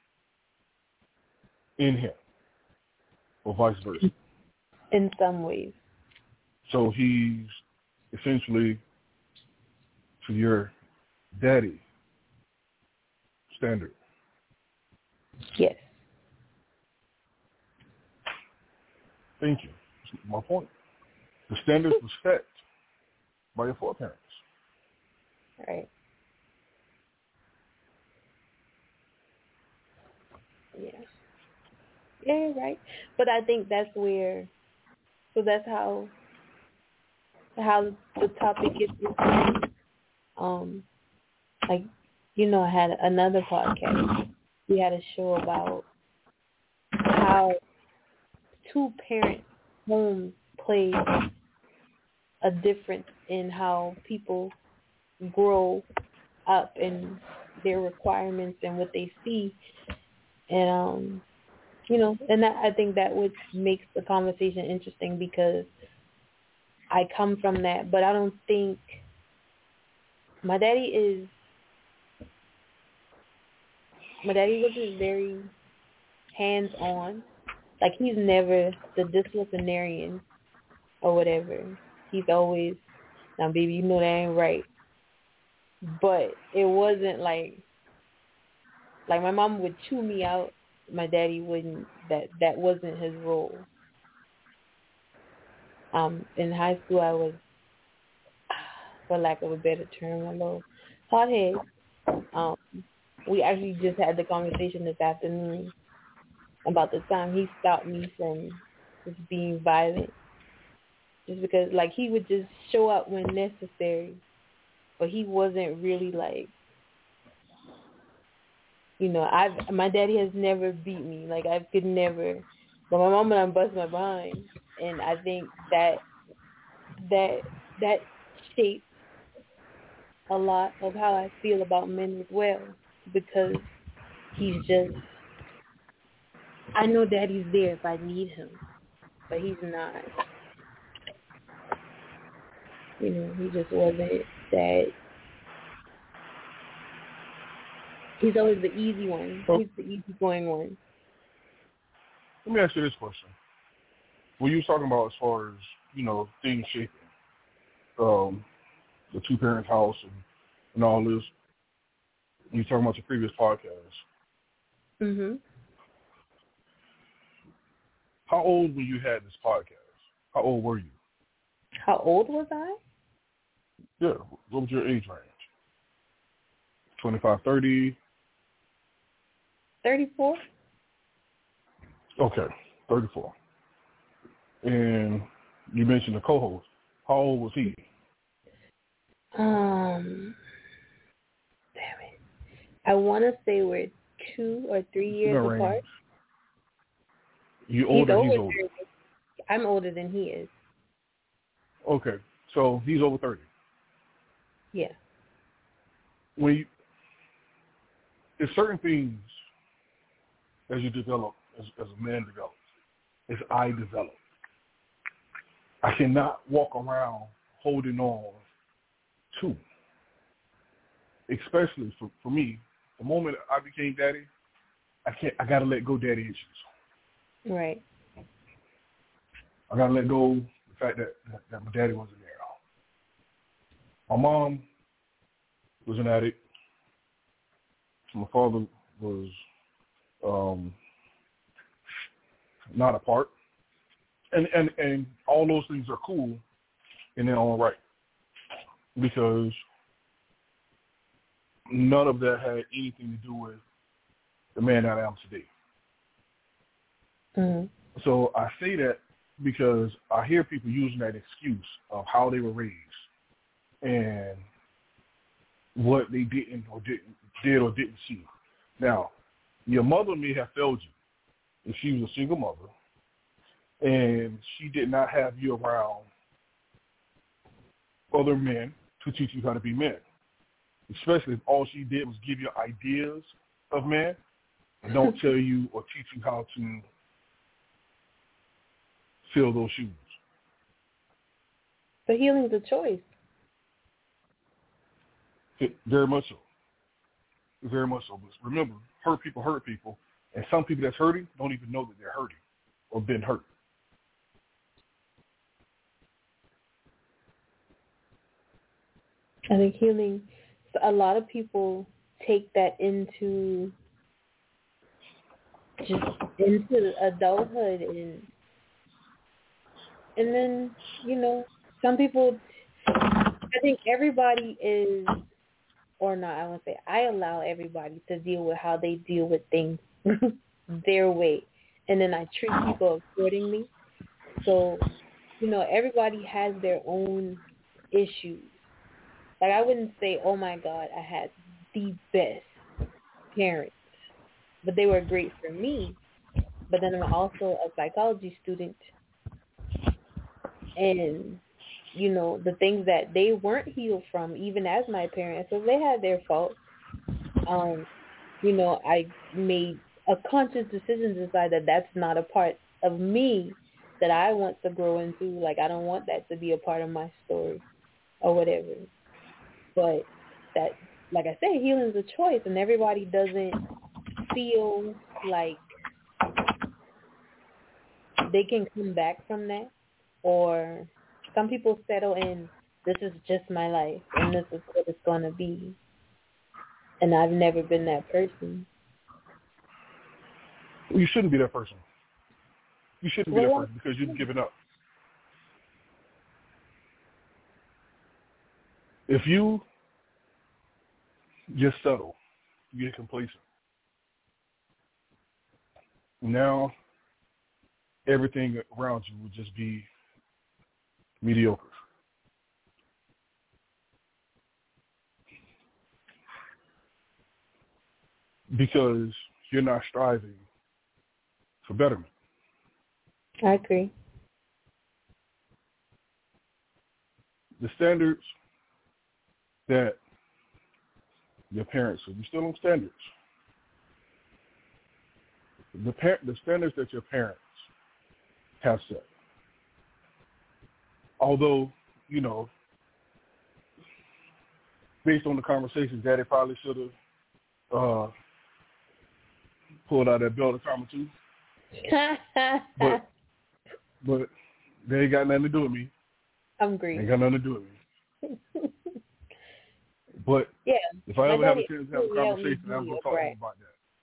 in him, or vice versa? In some ways. So he's essentially to your daddy standard. Yes. Thank you. That's my point. The standards was set by your foreparents. Right. Yeah. Yeah, you're right. But I think that's where, so that's how, how the topic is. Um, like, you know, I had another podcast. We had a show about how two-parent homes play a difference in how people grow up and their requirements and what they see. And, um, you know, and that, I think that what makes the conversation interesting, because I come from that, but I don't think my daddy is, my daddy wasn't very hands-on. Like, he's never the disciplinarian or whatever. He's always, now, baby, you know that ain't right. But it wasn't like, like my mom would chew me out. My daddy wouldn't. That that wasn't his role. Um, in high school, I was, for lack of a better term, a little hothead. Um, we actually just had the conversation this afternoon about the time he stopped me from just being violent. Just because, like, he would just show up when necessary, but he wasn't really like, you know, I my daddy has never beat me. Like, I could never, but my mom and I bust my behind, and I think that that that shapes a lot of how I feel about men as well, because he's just, I know daddy's there if I need him, but he's not. You know, he just wasn't that. He's always the easy one. He's the easygoing one. Let me ask you this question. What you was talking about as far as, you know, things shaping, um, the two-parent house and, and all this, you were talking about your previous podcast. Mm-hmm. How old when you had this podcast? How old were you? How old was I? Yeah. What was your age range? twenty-five, thirty? thirty-four. Okay, thirty-four. And you mentioned the co-host. How old was he? Um, damn it. I want to say we're two or three years No apart. range. You older, he's, he's older. I'm older than he is. Okay, so he's over thirty. Yeah. When you, there's certain things as you develop, as, as a man develops, as I develop. I cannot walk around holding on to, especially for, for me, the moment I became daddy, I can't. I gotta let go daddy issues. Right. I gotta let go the fact that, that, that my daddy wasn't there. My mom was an addict. My father was um, not a part. And, and and all those things are cool in their own right, because none of that had anything to do with the man that I am today. Mm-hmm. So I say that because I hear people using that excuse of how they were raised and what they didn't or didn't did or didn't see. Now, your mother may have failed you if she was a single mother and she did not have you around other men to teach you how to be men, especially if all she did was give you ideas of men and don't tell you or teach you how to fill those shoes. But healing's a choice. It, very much so. Very much so. But remember, hurt people hurt people, and some people that's hurting don't even know that they're hurting or been hurt. I think healing, a lot of people take that into just into adulthood, and and then, you know, some people, I think everybody is, or not, I won't say, I allow everybody to deal with how they deal with things their way, and then I treat people accordingly. So, you know, everybody has their own issues. Like, I wouldn't say, oh my God, I had the best parents, but they were great for me. But then I'm also a psychology student, and, you know, the things that they weren't healed from, even as my parents, so they had their faults. Um, you know, I made a conscious decision to decide that that's not a part of me that I want to grow into. Like, I don't want that to be a part of my story or whatever. But that, like I said, healing is a choice, and everybody doesn't feel like they can come back from that. Or some people settle in, this is just my life, and this is what it's going to be. And I've never been that person. Well, you shouldn't be that person. You shouldn't be Well, that person because you've given up. If you just settle, you get complacent. Now, everything around you will just be mediocre. Because you're not striving for betterment. I agree. The standards that your parents, so you're still on standards. The par- the standards that your parents have set. Although, you know, based on the conversations, Daddy probably should have uh, pulled out that belt of karma too. but but they ain't got nothing to do with me. I'm greedy. Ain't got nothing to do with me. But yeah, if I ever have a chance to have a really conversation, I'm going to talk to him about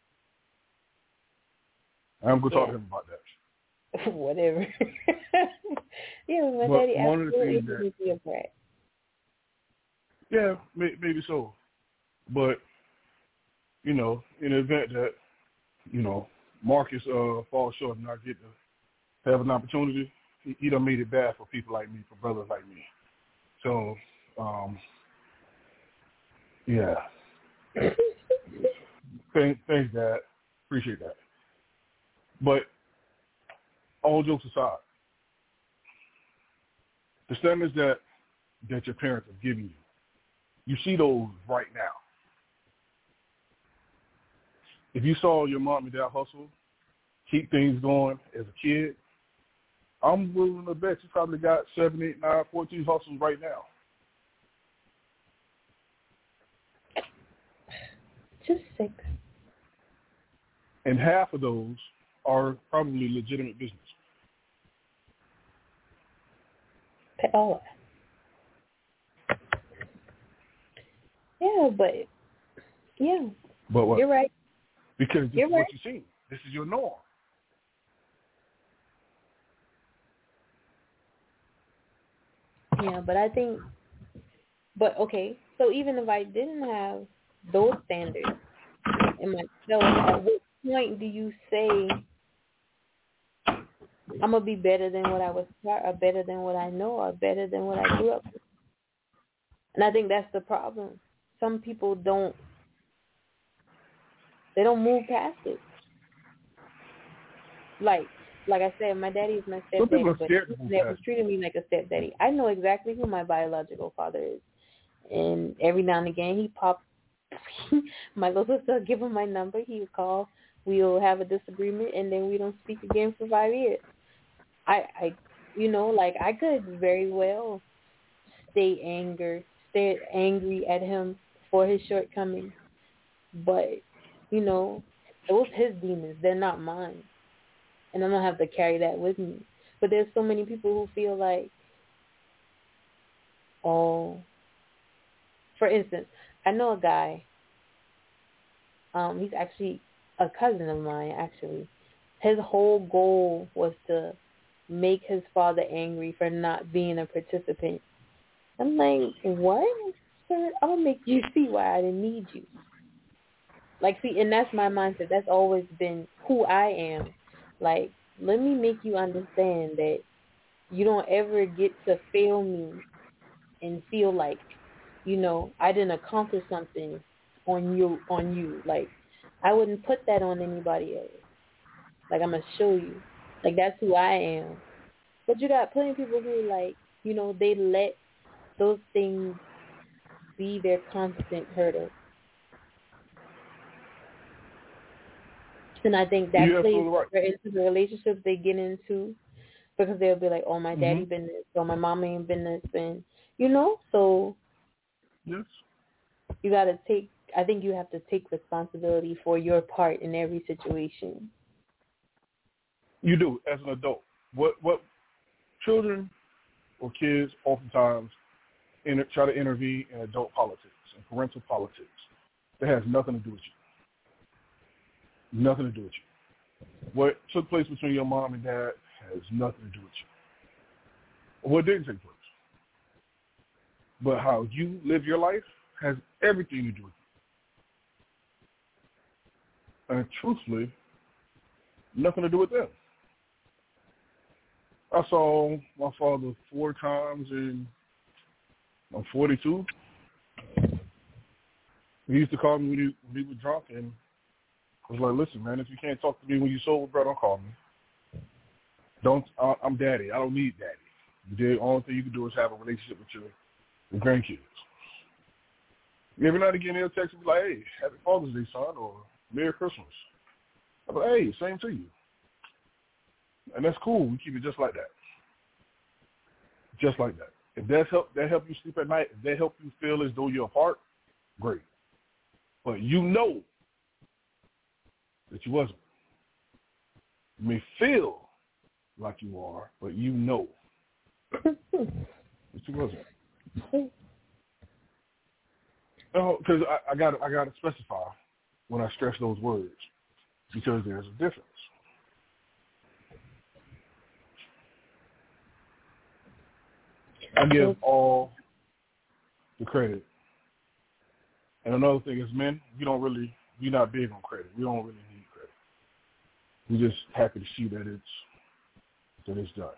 that. I'm going to yeah. talk to him about that. Whatever. yeah, my but daddy one of the absolutely things that, needs to be a brat. Yeah, may, maybe so. But, you know, in the event that, you know, Marcus uh, falls short and I get to have an opportunity, he, he done made it bad for people like me, for brothers like me. So, um, yeah. Thanks, thanks, Dad. Appreciate that. But all jokes aside, the standards that that your parents have given you, you see those right now. If you saw your mom and dad hustle, keep things going as a kid, I'm willing to bet you probably got seven, eight, nine, fourteen hustles right now. Just six. And half of those are probably legitimate business. Oh. Yeah, but, yeah. But what? You're right. Because this You're is right. what you've seen. This is your norm. Yeah, but I think, but okay, so even if I didn't have those standards in myself, at what point do you say I'm going to be better than what I was taught, or better than what I know, or better than what I grew up with? And I think that's the problem. Some people don't, they don't move past it. Like, like I said, my daddy is my stepdaddy, but he never treated me like a stepdaddy. I know exactly who my biological father is. And every now and again, he pops, my little sister will give him my number. He would call. We'll have a disagreement, and then we don't speak again for five years. I, I, you know, like I could very well stay anger, stay angry at him for his shortcomings, but you know, those his demons, they're not mine, and I don't have to carry that with me. But there's so many people who feel like, oh, for instance, I know a guy. Um, he's actually a cousin of mine. Actually, his whole goal was to make his father angry for not being a participant. I'm like, what? Sir, I'm gonna make you see why I didn't need you. Like, see, and that's my mindset. That's always been who I am. Like, let me make you understand that you don't ever get to fail me and feel like, you know, I didn't accomplish something on you. On you, like, I wouldn't put that on anybody else. Like, I'm gonna show you. Like, that's who I am. But you got plenty of people who, like, you know, they let those things be their constant hurdle. And I think that You're plays absolutely right. into the relationships they get into, because they'll be like, oh, my daddy Mm-hmm. been this, or my mama ain't been this, and, you know, so Yes. you got to take, I think you have to take responsibility for your part in every situation. You do, as an adult. What what children or kids oftentimes inter- try to intervene in adult politics and parental politics. That has nothing to do with you. Nothing to do with you. What took place between your mom and dad has nothing to do with you. What didn't take place. But how you live your life has everything to do with you. And truthfully, nothing to do with them. I saw my father four times and I'm forty-two. He used to call me when he, when he was drunk, and I was like, listen, man, if you can't talk to me when you're sober, bro, don't call me. Don't, I, I'm daddy. I don't need daddy. The only thing you can do is have a relationship with your, your grandkids. Every now and again, they'll text me like, hey, happy Father's Day, son, or Merry Christmas. I'm like, hey, same to you. And that's cool. We keep it just like that. Just like that. If that help that help you sleep at night, if that help you feel as though you're apart, great. But you know that you wasn't. You may feel like you are, but you know that you wasn't. No, because I, I got I got to specify when I stress those words, because there's a difference. I give all the credit. And another thing is, men, we don't really, we're not big on credit. We don't really need credit. We're just happy to see that it's, that it's done.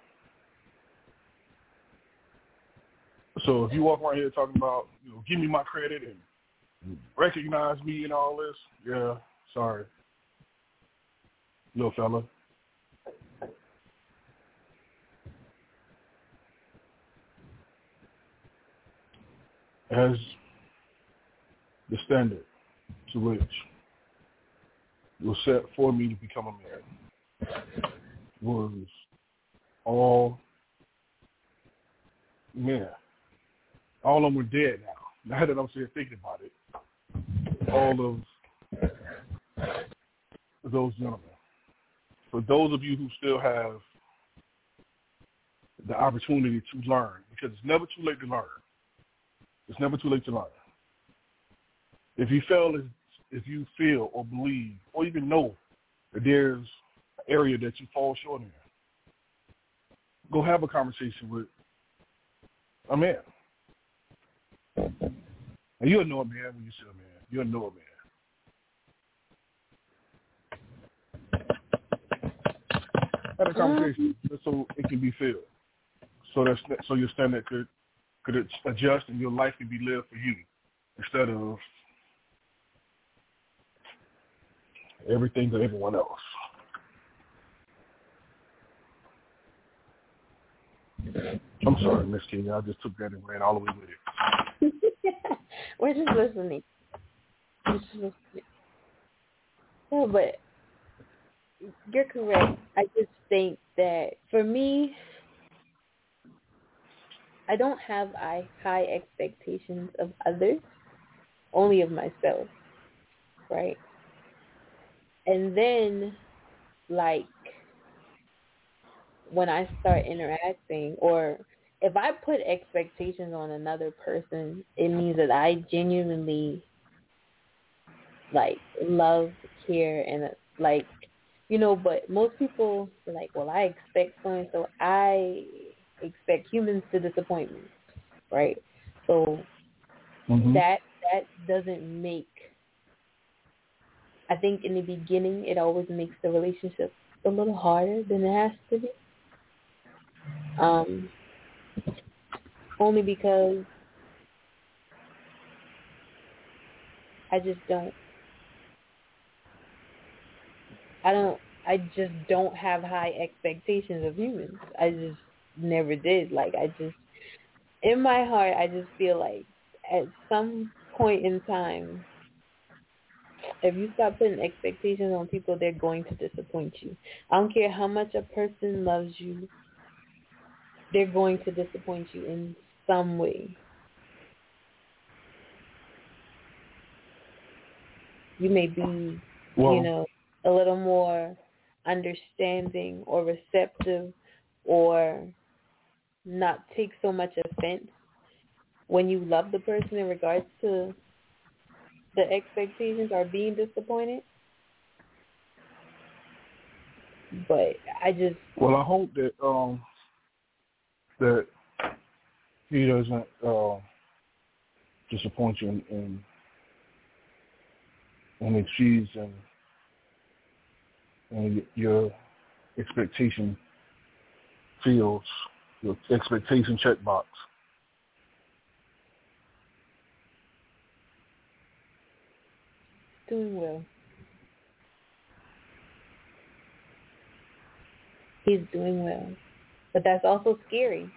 So if you walk around here talking about, you know, give me my credit and recognize me and all this, yeah, sorry, little fella. As the standard to which was set for me to become a man was all men. All of them were dead now. Now that I'm sitting thinking about it, all of those gentlemen. For those of you who still have the opportunity to learn, because it's never too late to learn. It's never too late to learn. If you feel, if you feel or believe or even know that there's an area that you fall short in, go have a conversation with a man. And you'll know a man when you see a man. You'll know a man. Have a conversation just so it can be filled. So that so your standard could could adjust and your life can be lived for you instead of everything to everyone else. I'm sorry, Miss King. I just took that and ran all the way with it. We're just listening. We're just listening. Yeah, but you're correct. I just think that for me, I don't have I high expectations of others, only of myself, right? And then, like, when I start interacting, or if I put expectations on another person, it means that I genuinely, like, love, care, and, like, you know, but most people are like, well, I expect so and so. I expect humans to disappoint me, right? So Mm-hmm. that that doesn't make, I think in the beginning it always makes the relationship a little harder than it has to be. Um, only because I just don't, I don't, I just don't have high expectations of humans. I just never did. Like, I just, in my heart, I just feel like at some point in time, if you start putting expectations on people, they're going to disappoint you. I don't care how much a person loves you, they're going to disappoint you in some way. You may be, Well, you know, a little more understanding or receptive, or not take so much offense when you love the person in regards to the expectations or being disappointed. But I just... Well, I hope that um that he doesn't uh, disappoint you in, in when it exceeds and and your expectation fields, your expectation checkbox. Doing well. He's doing well. But that's also scary.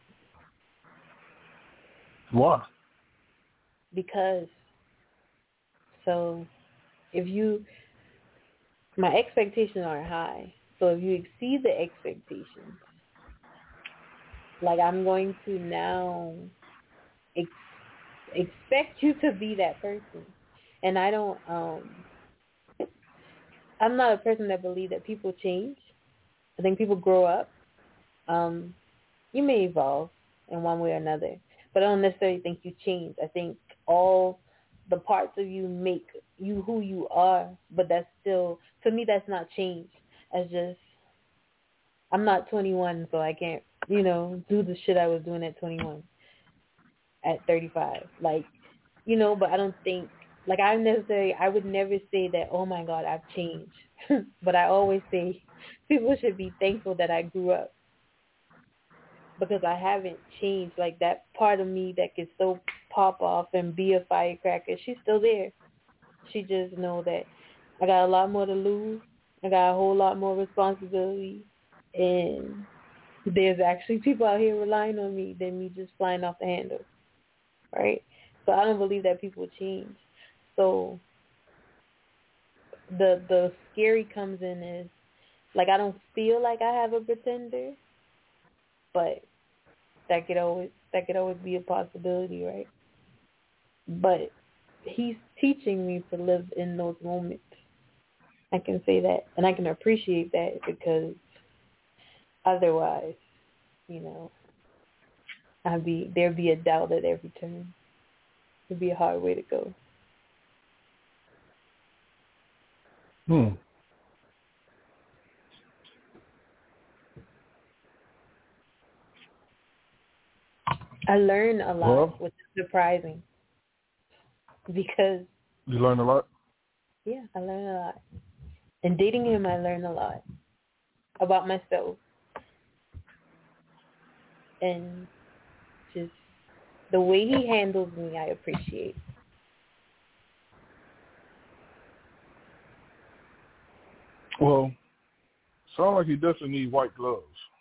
Why? Because, so, if you, my expectations are high. So if you exceed the expectations, like, I'm going to now ex- expect you to be that person. And I don't, um, I'm not a person that believes that people change. I think people grow up. Um, you may evolve in one way or another, but I don't necessarily think you change. I think all the parts of you make you who you are, but that's still, to me, that's not change. It's just, I'm not twenty-one, so I can't, you know, do the shit I was doing at twenty-one, at thirty-five. Like, you know, but I don't think, like, I necessarily, I would never say that, oh my God, I've changed. But I always say people should be thankful that I grew up, because I haven't changed. Like, that part of me that could so pop off and be a firecracker, she's still there. She just know that I got a lot more to lose. I got a whole lot more responsibility. And there's actually people out here relying on me than me just flying off the handle. Right? So I don't believe that people change. So the the scary comes in is, like, I don't feel like I have a pretender, but that could always that could always be a possibility, right? But he's teaching me to live in those moments. I can say that, and I can appreciate that, because otherwise, you know, I'd be there'd be a doubt at every turn. It'd be a hard way to go. Hmm. I learn a lot, Well, which is surprising, because you learn a lot. yeah, I learn a lot. In dating him, I learned a lot about myself, and just the way he handles me, I appreciate. Well, sound like he doesn't need white gloves.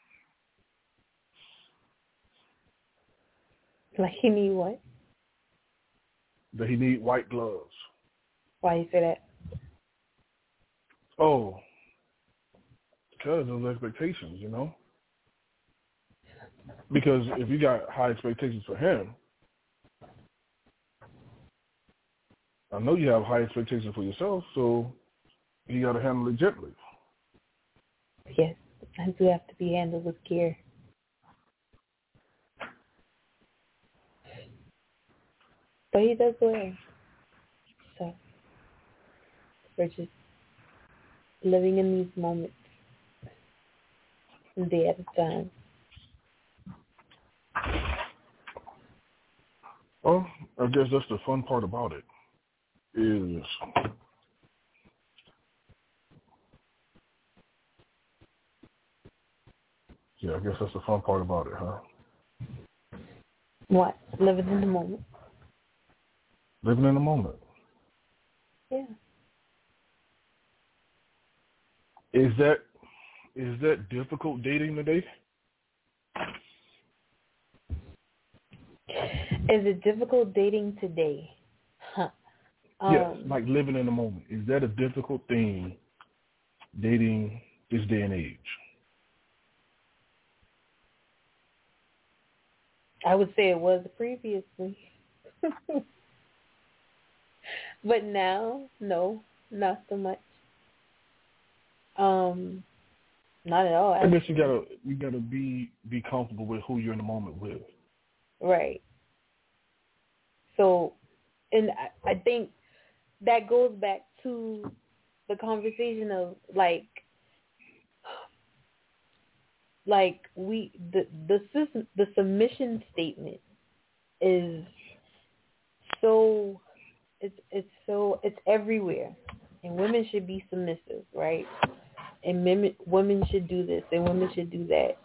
Like, he need what? That he need white gloves. Why you say that? Oh, because of expectations, you know. Because if you got high expectations for him, I know you have high expectations for yourself, so you got to handle it gently. Yes, I do have to be handled with care. But he does well. So we're just living in these moments, a day at a time. Well, I guess that's the fun part about it. Is yeah, I guess that's the fun part about it, huh? What? Living in the moment. Living in the moment. Yeah. Is that is that difficult dating today? Is it difficult dating today? Huh. Um, Yes, like living in the moment. Is that a difficult thing dating this day and age? I would say it was previously. But now, no, not so much. Um, not at all. I guess you gotta you gotta be be comfortable with who you're in the moment with. Right. So, and I, I think that goes back to the conversation of like, like we the the the submission statement is so it's it's so it's everywhere, and women should be submissive, right? And women women should do this, and women should do that.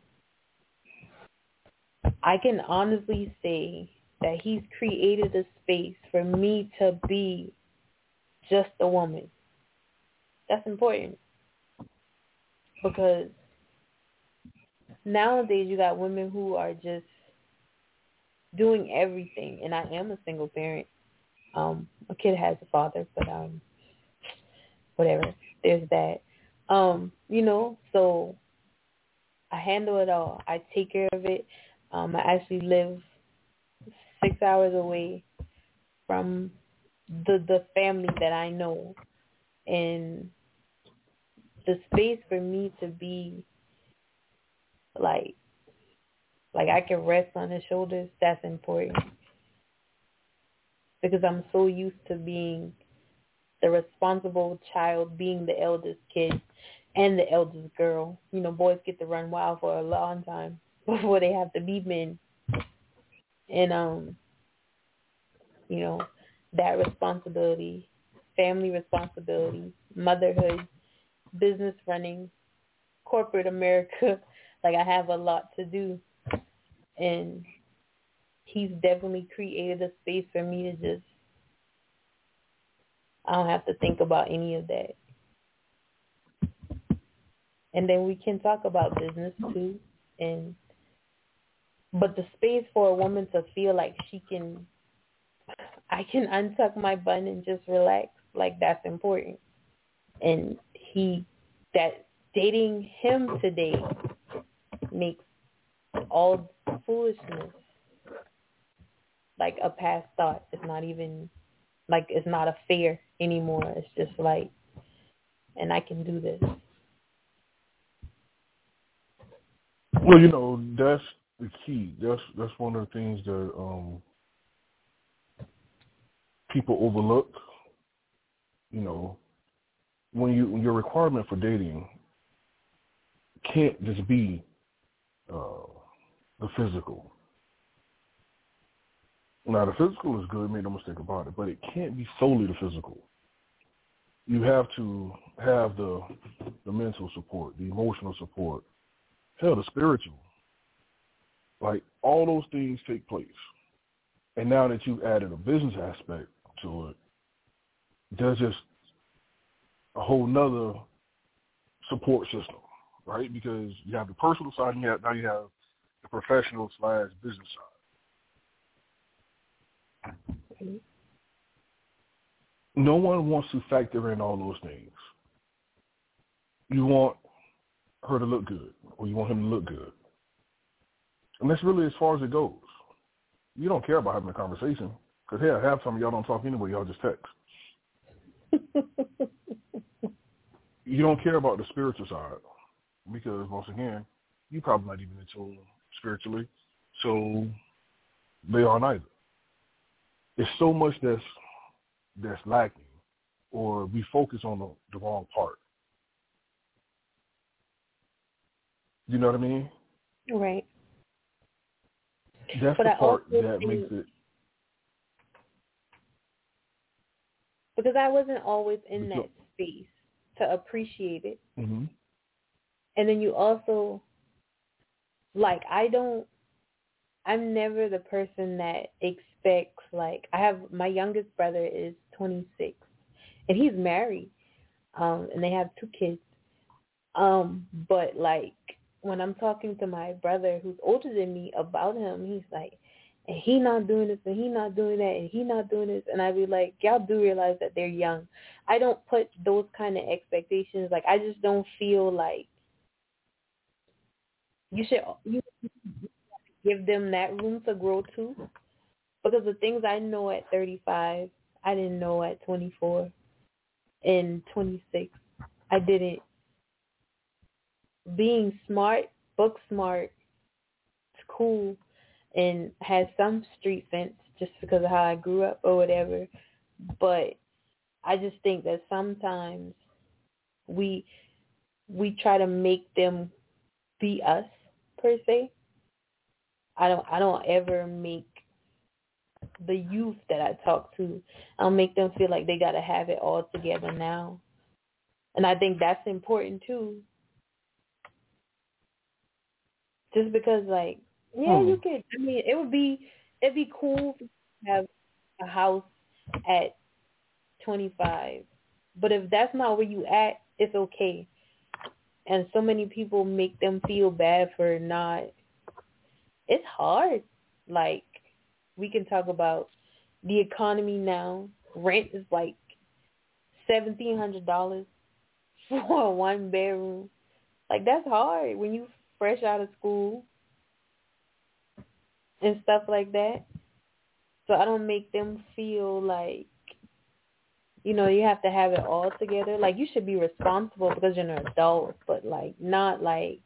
I can honestly say that he's created a space for me to be just a woman. That's important because nowadays you got women who are just doing everything, and I am a single parent. Um, a kid has a father, but um, whatever. There's that. Um, you know, so I handle it all. I take care of it. Um, I actually live six hours away from the the family that I know, and the space for me to be like like I can rest on his shoulders. That's important because I'm so used to being the responsible child, being the eldest kid and the eldest girl. You know, boys get to run wild for a long time before they have to be men. And, um, you know, that responsibility, family responsibility, motherhood, business running, corporate America, like I have a lot to do. And he's definitely created a space for me to just, I don't have to think about any of that. And then we can talk about business too. And but the space for a woman to feel like she can, I can untuck my bun and just relax, like that's important. And he, that dating him today makes all foolishness like a past thought. It's not even, like it's not a fear anymore. It's just like, and I can do this. Well, you know, that's the key. That's that's one of the things that um, people overlook. You know, when you when your requirement for dating can't just be uh, the physical. Now, the physical is good, make no mistake about it, but it can't be solely the physical. You have to have the the mental support, the emotional support, hell, the spiritual. Like, all those things take place. And now that you've added a business aspect to it, there's just a whole nother support system, right? Because you have the personal side, and you have, now you have the professional slash business side. Mm-hmm. No one wants to factor in all those things. You want her to look good, or you want him to look good. And that's really as far as it goes. You don't care about having a conversation, because, hell, half time y'all don't talk anyway, y'all just text. You don't care about the spiritual side, because, once again, you probably not even in tune spiritually, so they aren't either. There's so much that's that's lacking, or we focus on the, the wrong part. You know what I mean? Right. That's but the I part also that think, makes it. Because I wasn't always in Because, that space to appreciate it. mm-hmm. And then you also, like, I don't, I'm never the person that expects, like, I have, my youngest brother is twenty-six, and he's married, um, and they have two kids. Um, but, like, when I'm talking to my brother who's older than me about him, he's like, and he not doing this, and he not doing that, and he not doing this. And I be like, y'all do realize that they're young. I don't put those kind of expectations. Like, I just don't feel like you should you give them that room to grow too. Because the things I know at thirty-five, I didn't know at twenty-four and twenty-six. I didn't. Being smart, book smart, it's cool, and has some street sense just because of how I grew up or whatever. But I just think that sometimes we we try to make them be us per se. I don't I don't ever make the youth that I talk to, I'll make them feel like they gotta have it all together now. And I think that's important too. Just because, like, yeah, Hmm. you could. I mean, it would be it'd be cool to have a house at twenty-five, but if that's not where you at, it's okay. And so many people make them feel bad for not. It's hard. Like, we can talk about the economy now. Rent is like seventeen hundred dollars for a one bedroom. Like, that's hard when you fresh out of school and stuff like that. So I don't make them feel like, you know, you have to have it all together. Like, you should be responsible because you're an adult, but, like, not like,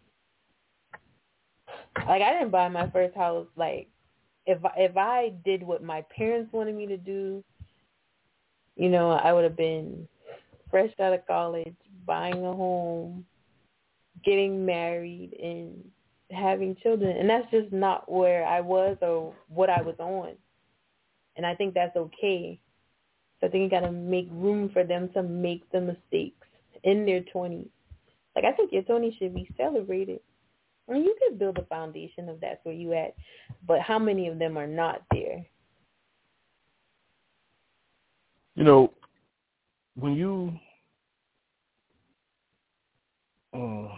like, I didn't buy my first house. Like, if if I did what my parents wanted me to do, you know, I would have been fresh out of college, buying a home, getting married, and having children. And that's just not where I was or what I was on. And I think that's okay. So I think you got to make room for them to make the mistakes in their twenties. Like, I think your twenties should be celebrated. I mean, you could build a foundation of that's where you at, but how many of them are not there? You know, when you uh,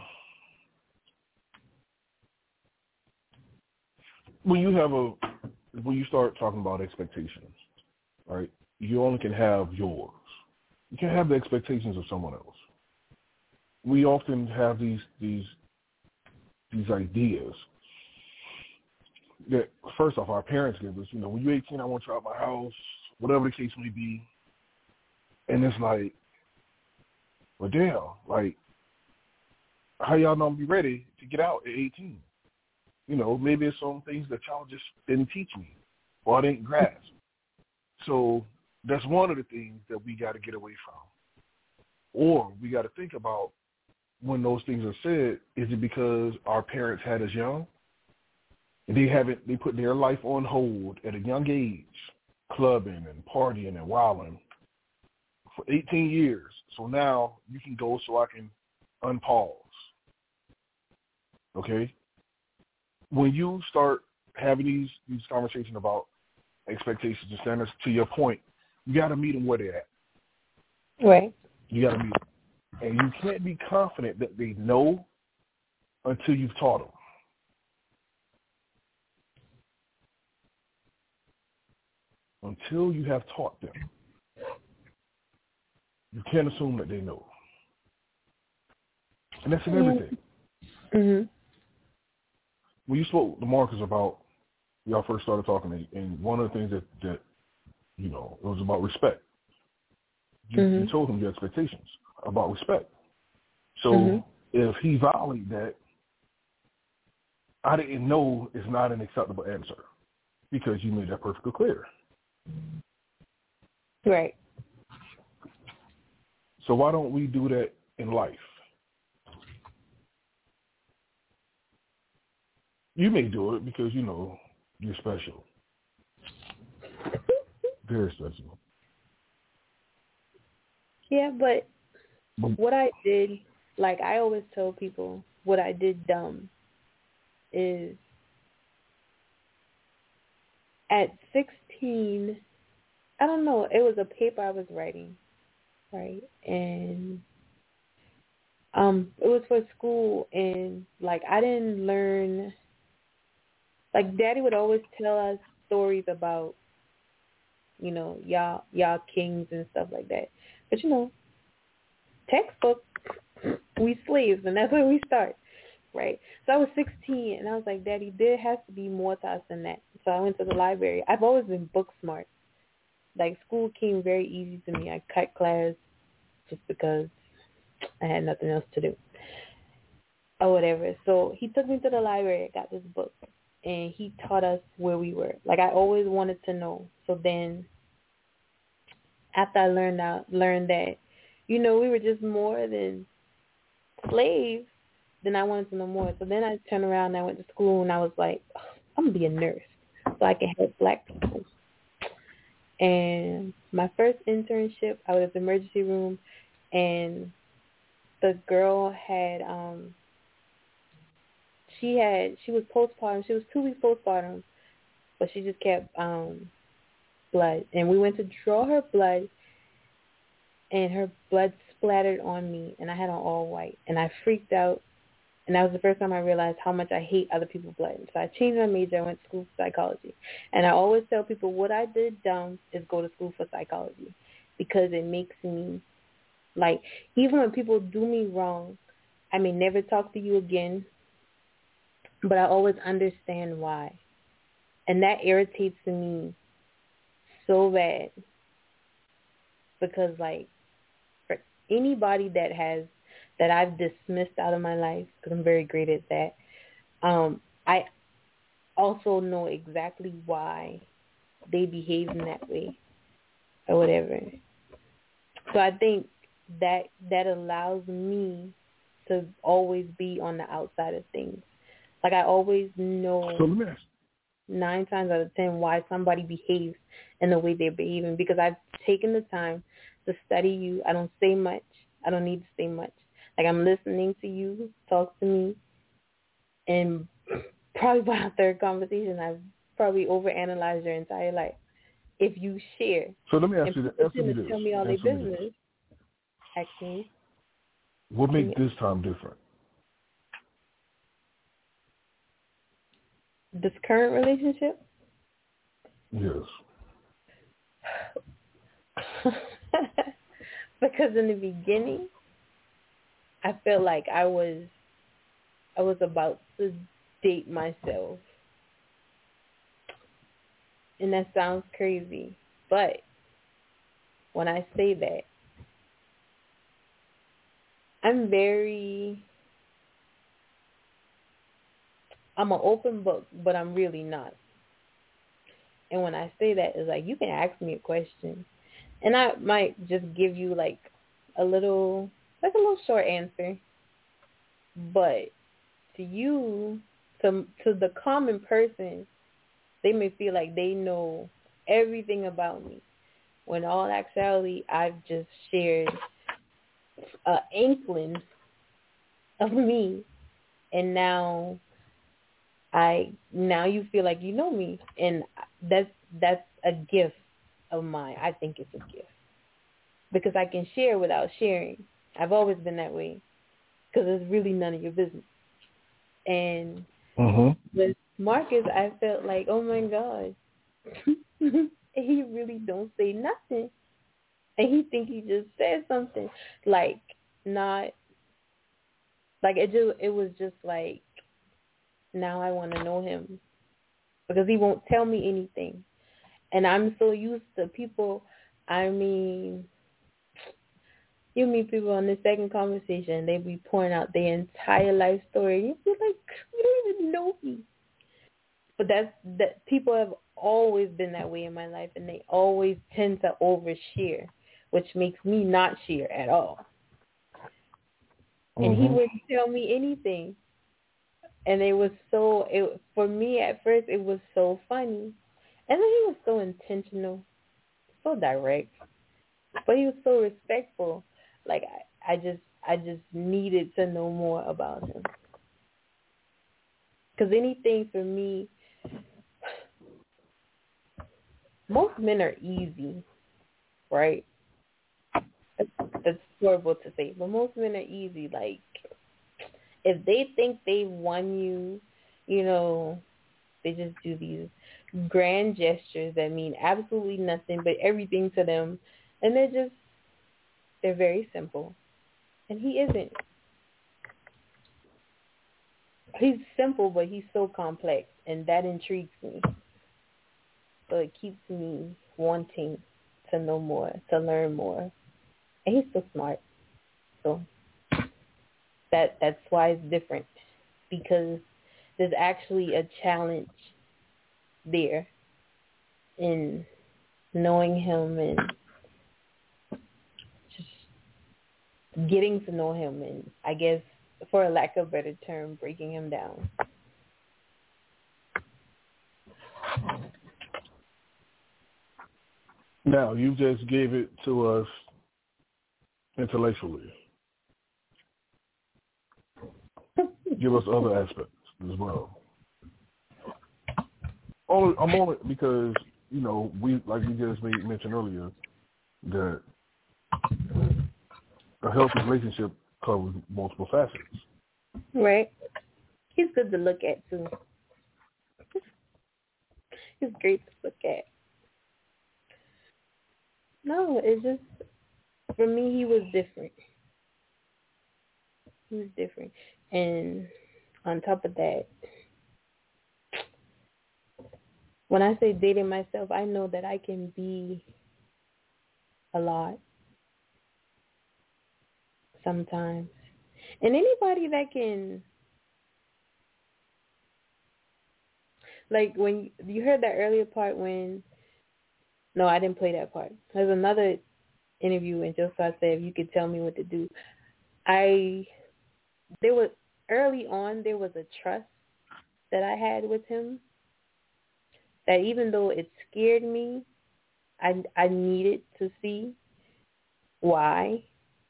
when you have a when you start talking about expectations, right? You only can have yours. You can't have the expectations of someone else. We often have these these these ideas that, first off, our parents give us. You know, when you're eighteen, I want you out of my house, whatever the case may be. And it's like, well, damn, like, how y'all not be ready to get out at eighteen? You know, maybe it's some things that y'all just didn't teach me or I didn't grasp. So that's one of the things that we got to get away from. Or we got to think about, when those things are said, is it because our parents had us young and they haven't, they put their life on hold at a young age, clubbing and partying and wilding for eighteen years. So now you can go so I can unpause. Okay? When you start having these, these conversations about expectations and standards, to your point, you got to meet them where they're at. Right. You got to meet them. And you can't be confident that they know until you've taught them. Until you have taught them, you can't assume that they know. And that's in everything. Mm-hmm. When you spoke to Marcus about, y'all first started talking, and one of the things that, that you know, it was about respect. You, mm-hmm. you told him your expectations about respect. So mm-hmm. if he violated that, I didn't know it's not an acceptable answer because you made that perfectly clear. Right. So why don't we do that in life? You may do it because, you know, you're special. Very special. Yeah, but but what I did, like I always tell people, what I did dumb is at sixteen, I don't know, it was a paper I was writing, right? And um, it was for school, and like I didn't learn, like Daddy would always tell us stories about, you know, y'all, y'all kings and stuff like that. But you know, textbook, we slaves, and that's where we start, right? So I was sixteen, and I was like, Daddy, there has to be more to us than that. So I went to the library. I've always been book smart. Like, school came very easy to me. I cut class just because I had nothing else to do or whatever. So he took me to the library. I got this book, and he taught us where we were. Like, I always wanted to know. So then after I learned out, learned that, you know, we were just more than slaves, then I wanted to know more. So then I turned around and I went to school, and I was like, oh, I'm going to be a nurse so I can help black people. And my first internship, I was at the emergency room, and the girl had, um, she had, she was postpartum. She was two weeks postpartum, but she just kept um, blood. And we went to draw her blood, and her blood splattered on me, and I had on all white. And I freaked out, and that was the first time I realized how much I hate other people's blood. So I changed my major. I went to school for psychology. And I always tell people what I did dumb is go to school for psychology, because it makes me, like, even when people do me wrong, I may never talk to you again, but I always understand why. And that irritates me so bad, because, like, for anybody that has, that I've dismissed out of my life, because I'm very great at that, um, I also know exactly why they behave in that way or whatever. So I think that that allows me to always be on the outside of things. Like, I always know so let me ask. nine times out of ten why somebody behaves in the way they're behaving, because I've taken the time to study you. I don't say much. I don't need to say much. Like, I'm listening to you talk to me, and probably by our third conversation, I've probably overanalyzed your entire life. If you share, So let me ask and you, people answer me tend to this. tell me all their Answer me this. business, ask me, What makes this time different? this current relationship? Yes. Because in the beginning, I felt like I was, I was about to date myself. And that sounds crazy. But when I say that, I'm very, I'm an open book, but I'm really not. And when I say that, it's like, you can ask me a question, and I might just give you like a little, like a little short answer. But to you, to to the common person, they may feel like they know everything about me, when all actuality, I've just shared an inkling of me, and now I now you feel like you know me, and that's that's a gift of mine. I think it's a gift because I can share without sharing. I've always been that way because it's really none of your business. And Mm-hmm. with Marcus, I felt like, oh my God, he really don't say nothing, and he think he just said something, like not Like it just, it was just like, now I want to know him because he won't tell me anything. And I'm so used to people, I mean, you meet people on the second conversation, they be pouring out their entire life story. You feel like, you don't even know me. But that's, that people have always been that way in my life, and they always tend to overshare, which makes me not share at all. And mm-hmm. he wouldn't tell me anything. And it was so, it, for me at first, it was so funny. And then he was so intentional, so direct, but he was so respectful. Like I, I just, I just needed to know more about him. Because anything for me, most men are easy, right? That's, that's horrible to say, but most men are easy. Like if they think they won you, you know, they just do these grand gestures that mean absolutely nothing but everything to them, and they're just, they're very simple. And he isn't. He's simple, but he's so complex, and that intrigues me. So it keeps me wanting to know more, to learn more. And he's so smart. So that that's why it's different, because there's actually a challenge there in knowing him and just getting to know him, and I guess, for a lack of a better term, breaking him down. Now, you just gave it to us intellectually. Give us other aspects as well. Only, I'm only because, you know, we, like you just made, mentioned earlier, that a healthy relationship covers multiple facets. Right. He's good to look at, too. He's great to look at. No, it's just, for me, he was different. He was different. And on top of that, when I say dating myself, I know that I can be a lot sometimes. And anybody that can, like when you heard that earlier part when, no, I didn't play that part. There's another interview and Josiah said, if you could tell me what to do. I, there was, early on, there was a trust that I had with him that even though it scared me, I, I needed to see why.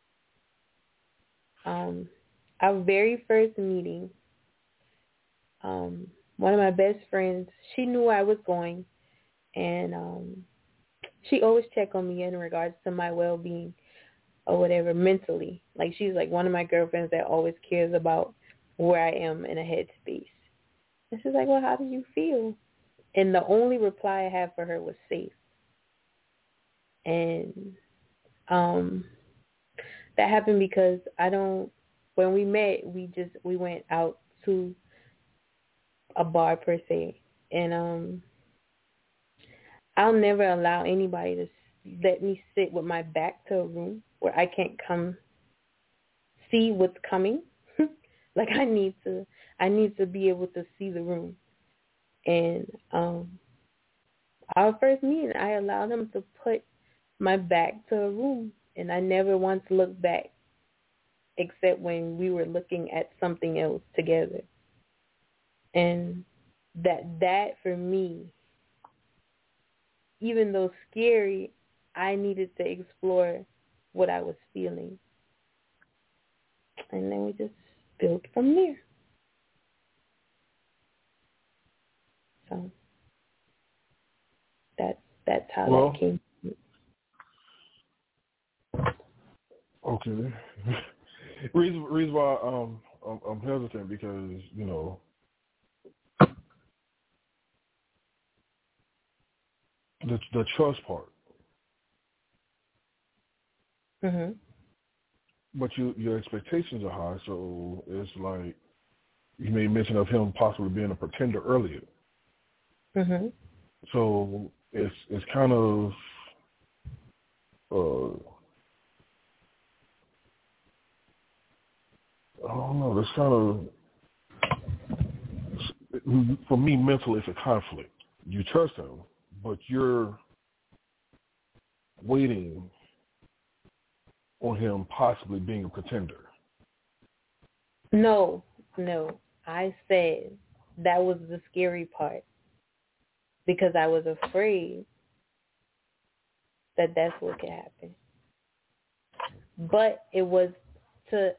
Um, our very first meeting, um, one of my best friends, she knew where I was going, and um, she always checked on me in regards to my well-being or whatever, mentally. Like, she's like one of my girlfriends that always cares about where I am in a headspace. And she's like, well, how do you feel? And the only reply I had for her was safe. And um, that happened because I don't, when we met, we just, we went out to a bar per se. And um, I'll never allow anybody to let me sit with my back to a room where I can't come see what's coming. Like I need to, I need to be able to see the room. And um, our first meeting, I allowed him to put my back to a room, and I never once looked back, except when we were looking at something else together. And that that for me, even though scary, I needed to explore what I was feeling. And then we just built from there. So that's that's how well, that came. Okay. reason reason why um I'm, I'm hesitant because, you know, the the trust part. Mhm. but you, your expectations are high, so it's like you made mention of him possibly being a pretender earlier. Mhm. So it's it's kind of uh, I don't know. It's kind of, for me, mentally, it's a conflict. You trust him, but you're waiting on him possibly being a pretender. No, no. I said that was the scary part because I was afraid that that's what could happen. But it was to,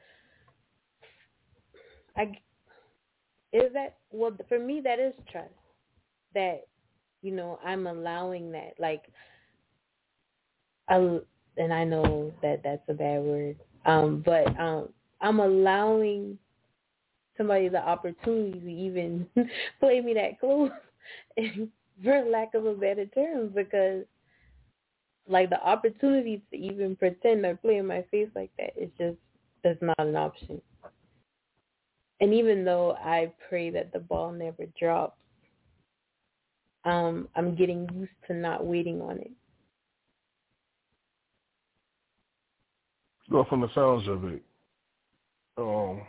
I, is that, well, for me, that is trust. That, you know, I'm allowing that. Like, I, and I know that that's a bad word, um, but um, I'm allowing somebody the opportunity to even play me that close, for lack of a better term, because, like, the opportunity to even pretend or play in my face like that is just, that's not an option. And even though I pray that the ball never drops, um, I'm getting used to not waiting on it. Well, from the sounds of it, um,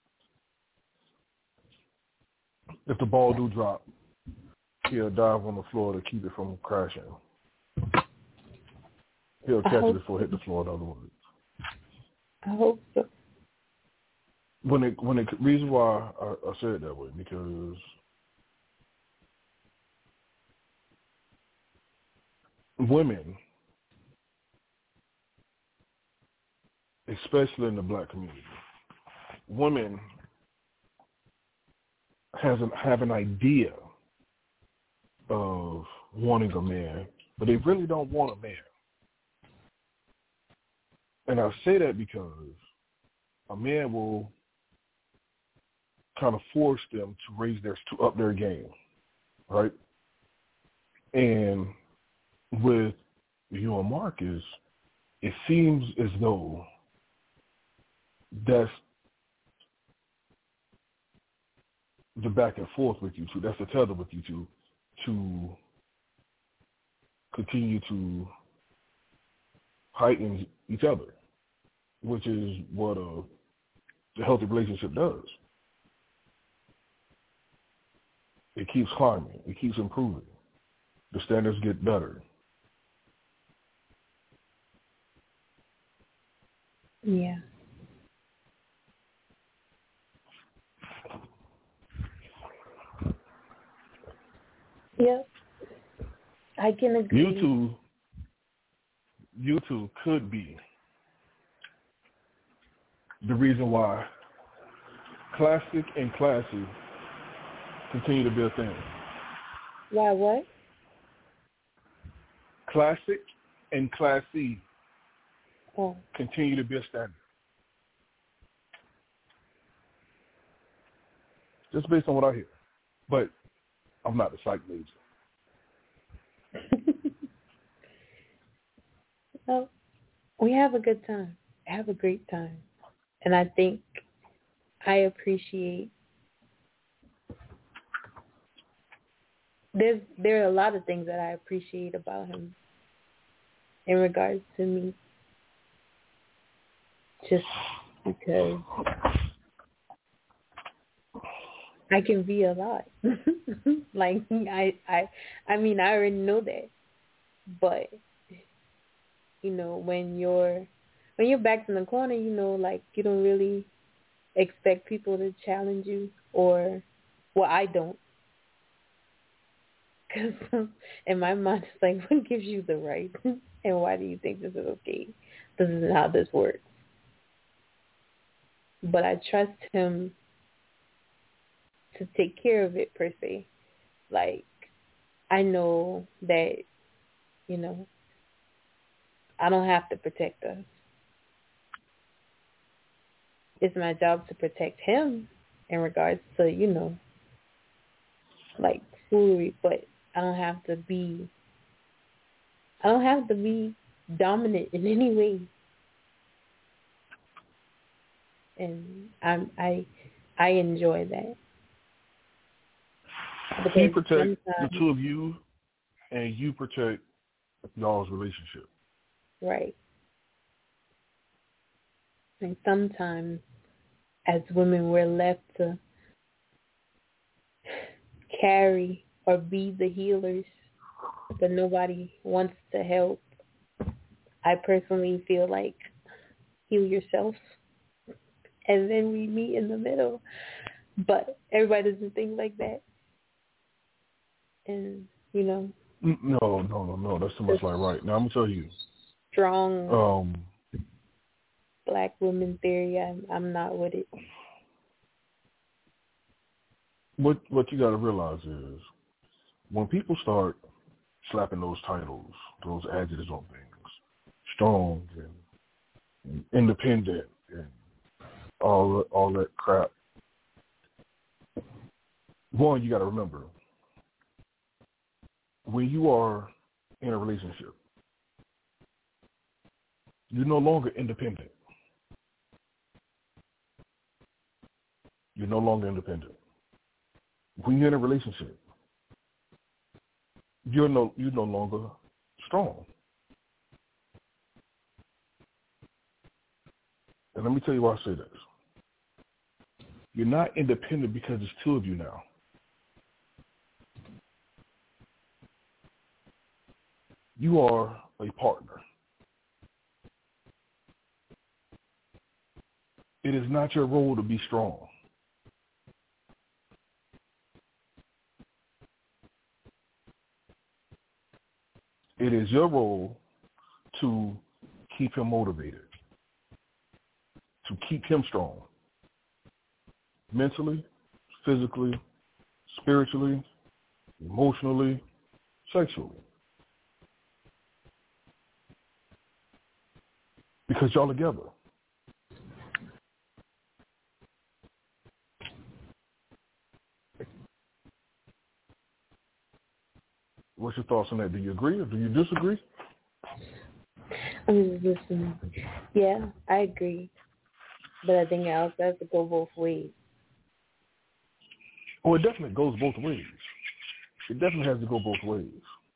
if the ball do drop, he'll dive on the floor to keep it from crashing. He'll catch it before it hit the floor, in other words. I hope so. When it, when it, reason why I, I say it that way, because women, especially in the black community, women has an, have an idea of wanting a man, but they really don't want a man. And I say that because a man will kind of force them to raise their, to up their game, right? And with you and Marcus, it seems as though that's the back and forth with you two. That's the tether with you two to continue to heighten each other, which is what a, a healthy relationship does. It keeps climbing. It keeps improving. The standards get better. Yeah. Yep. I can agree. You two, you two could be the reason why classic and classy continue to be a thing. Why what? Classic and classy Oh. continue to be a standard. Just based on what I hear. But I'm not the psych major. Well, we have a good time. Have a great time. And I think I appreciate, there's there are a lot of things that I appreciate about him in regards to me. Just because I can be a lot. Like I I I mean I already know that. But you know, when you're when you're backed in the corner, you know, like you don't really expect people to challenge you, or well, I don't. Because in my mind, it's like, what gives you the right? And why do you think this is okay? This isn't how this works. But I trust him to take care of it, per se. Like, I know that, you know, I don't have to protect us. It's my job to protect him in regards to, you know, like foolery, but I don't have to be, I don't have to be dominant in any way. and I'm I I enjoy that. He Because protect the sometimes, two of you, and you protect y'all's relationship. right, and sometimes as women we're left to carry or be the healers, but nobody wants to help. I personally feel like heal yourself, and then we meet in the middle. But everybody doesn't think like that, and you know, Mm, No, no, no, no. That's too much like right. Now I'm gonna tell you. strong Um, black women theory. I'm I'm not with it. what what you got to realize is when people start slapping those titles, those adjectives on things, strong and, and independent and all all that crap. One, you got to remember when you are in a relationship, you're no longer independent. You're no longer independent. When you're in a relationship, you're no you're no longer strong. And let me tell you why I say this. You're not independent because there's two of you now. You are a partner. It is not your role to be strong. It is your role to keep him motivated, to keep him strong, mentally, physically, spiritually, emotionally, sexually. Because y'all together. What's your thoughts on that? Do you agree or do you disagree? I'm just listening. Yeah, I agree, but I think it also has to go both ways. Oh, it definitely goes both ways. It definitely has to go both ways.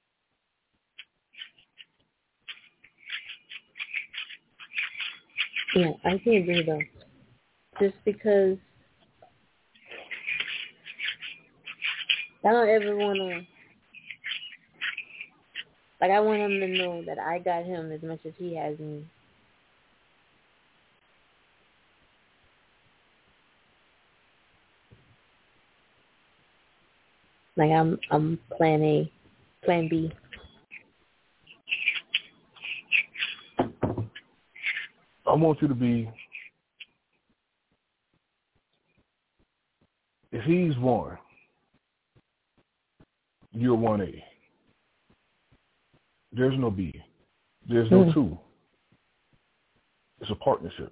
Yeah, I can agree though. Just because I don't ever want to, like, I want him to know that I got him as much as he has me. Like, I'm, I'm plan A, plan B. I want you to be, if he's one, you're one A. There's no B. There's no Mm. two. It's a partnership.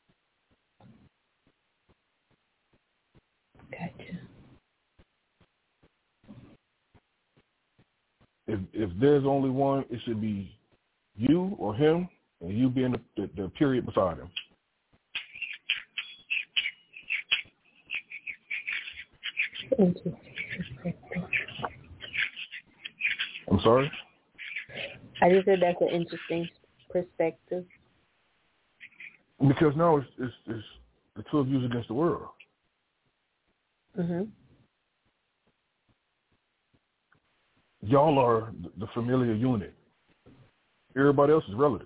Gotcha. If if there's only one, it should be you or him, and you being the, the, the period beside him. Interesting. I'm sorry? I just said that's an interesting perspective. Because now it's, it's, it's the two of you against the world. Mhm. Y'all are the familiar unit. Everybody else is relatives.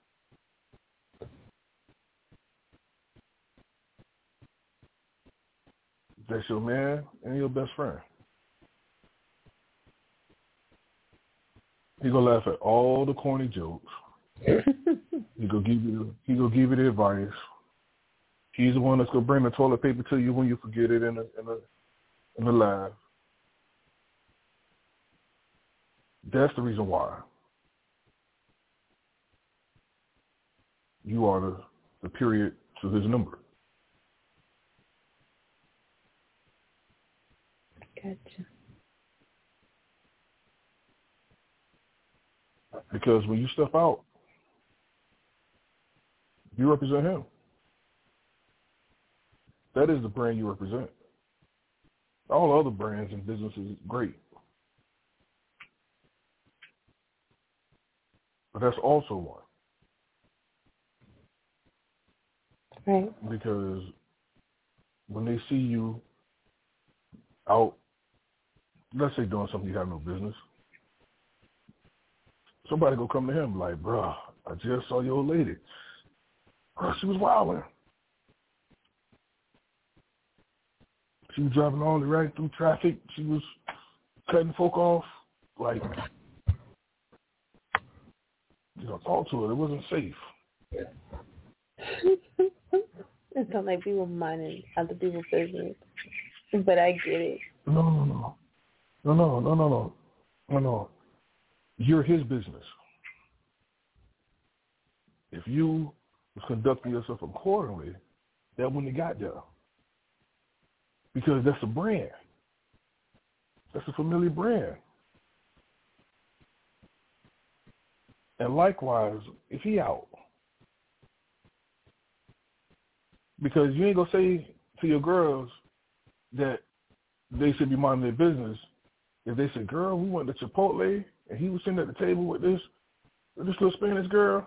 That's your man and your best friend. He gonna laugh at all the corny jokes. He gonna give you he gonna give you the advice. He's the one that's gonna bring the toilet paper to you when you forget it in the in the in the lab. That's the reason why you are the, the period to his number. Gotcha. Because when you step out, you represent him. that is the brand you represent. All other brands and businesses is great. But that's also one. Right. Because when they see you out, let's say doing something you have no business, somebody go come to him like, bruh, I just saw your old lady. Bruh, she was wilding. She was driving all the right through traffic. She was cutting folk off. Like, you know, talk to her. It wasn't safe. It sounds like people minding other people's business. But I get it. No, no, no. No, no, no, no, no. No, no. You're his business. If you was conducting yourself accordingly, that wouldn't have got there. Because that's a brand. That's a familiar brand. And likewise, if he out, because you ain't going to say to your girls that they should be minding their business. If they say, girl, we went to Chipotle, and he was sitting at the table with this, with this little Spanish girl.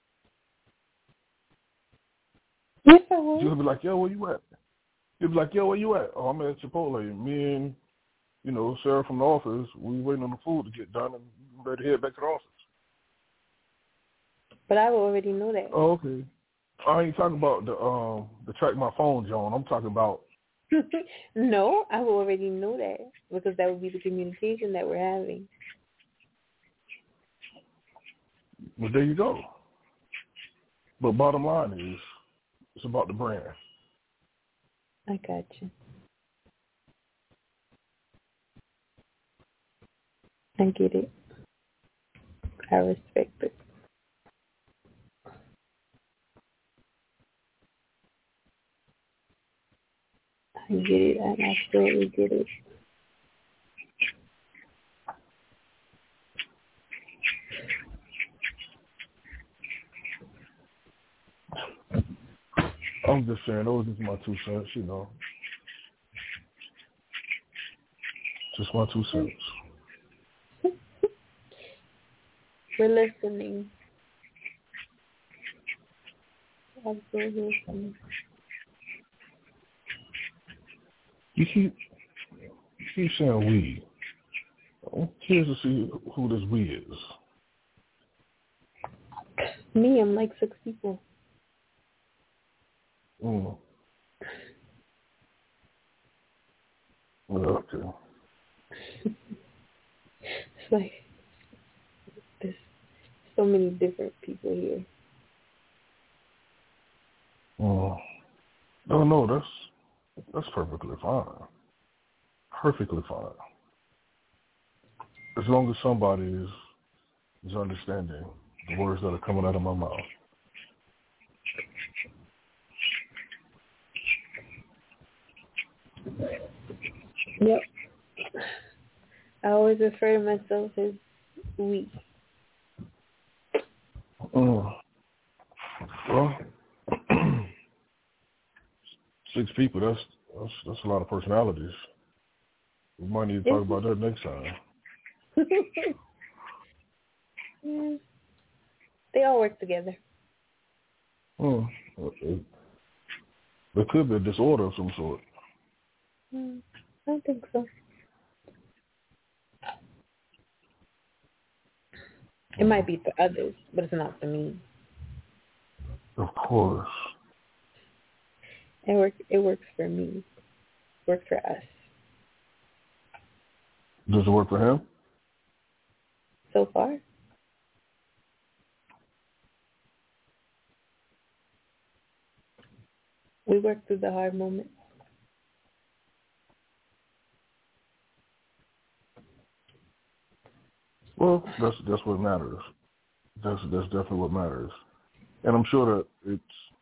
Yes, I will. You'll be like, yo, where you at? You'll be like, yo, where you at? Oh, I'm at Chipotle. Me and, you know, Sarah from the office, we waiting on the food to get done, and we're ready to head back to the office. But I already know that. Oh, okay. I ain't talking about the um the track my phone, Joan. I'm talking about. No, I will already know that because that would be the communication that we're having. Well, there you go. But bottom line is, it's about the brand. I got you. I get it. I respect it. I get it. I absolutely get it. I'm just saying, those are my two cents, you know. Just my two cents. We're listening. Absolutely listening. You keep, you keep saying we. I'm curious to see who this we is. Me, I'm like six people. Mm. Well, okay. It's like there's so many different people here. Mm. No, no, that's that's perfectly fine. Perfectly fine. As long as somebody is is understanding the words that are coming out of my mouth. Yep. I always refer to myself as we. Mm. Well, six people, that's, that's that's a lot of personalities. We might need to talk about that next time. Yeah. They all work together. Mm. It, there could be a disorder of some sort. Mm, I don't think so. It might be for others, but it's not for me. Of course. It works. It works for me. It works for us. Does it work for him? So far. We work through the hard moments. Well, that's that's what matters. That's that's definitely what matters. And I'm sure that it's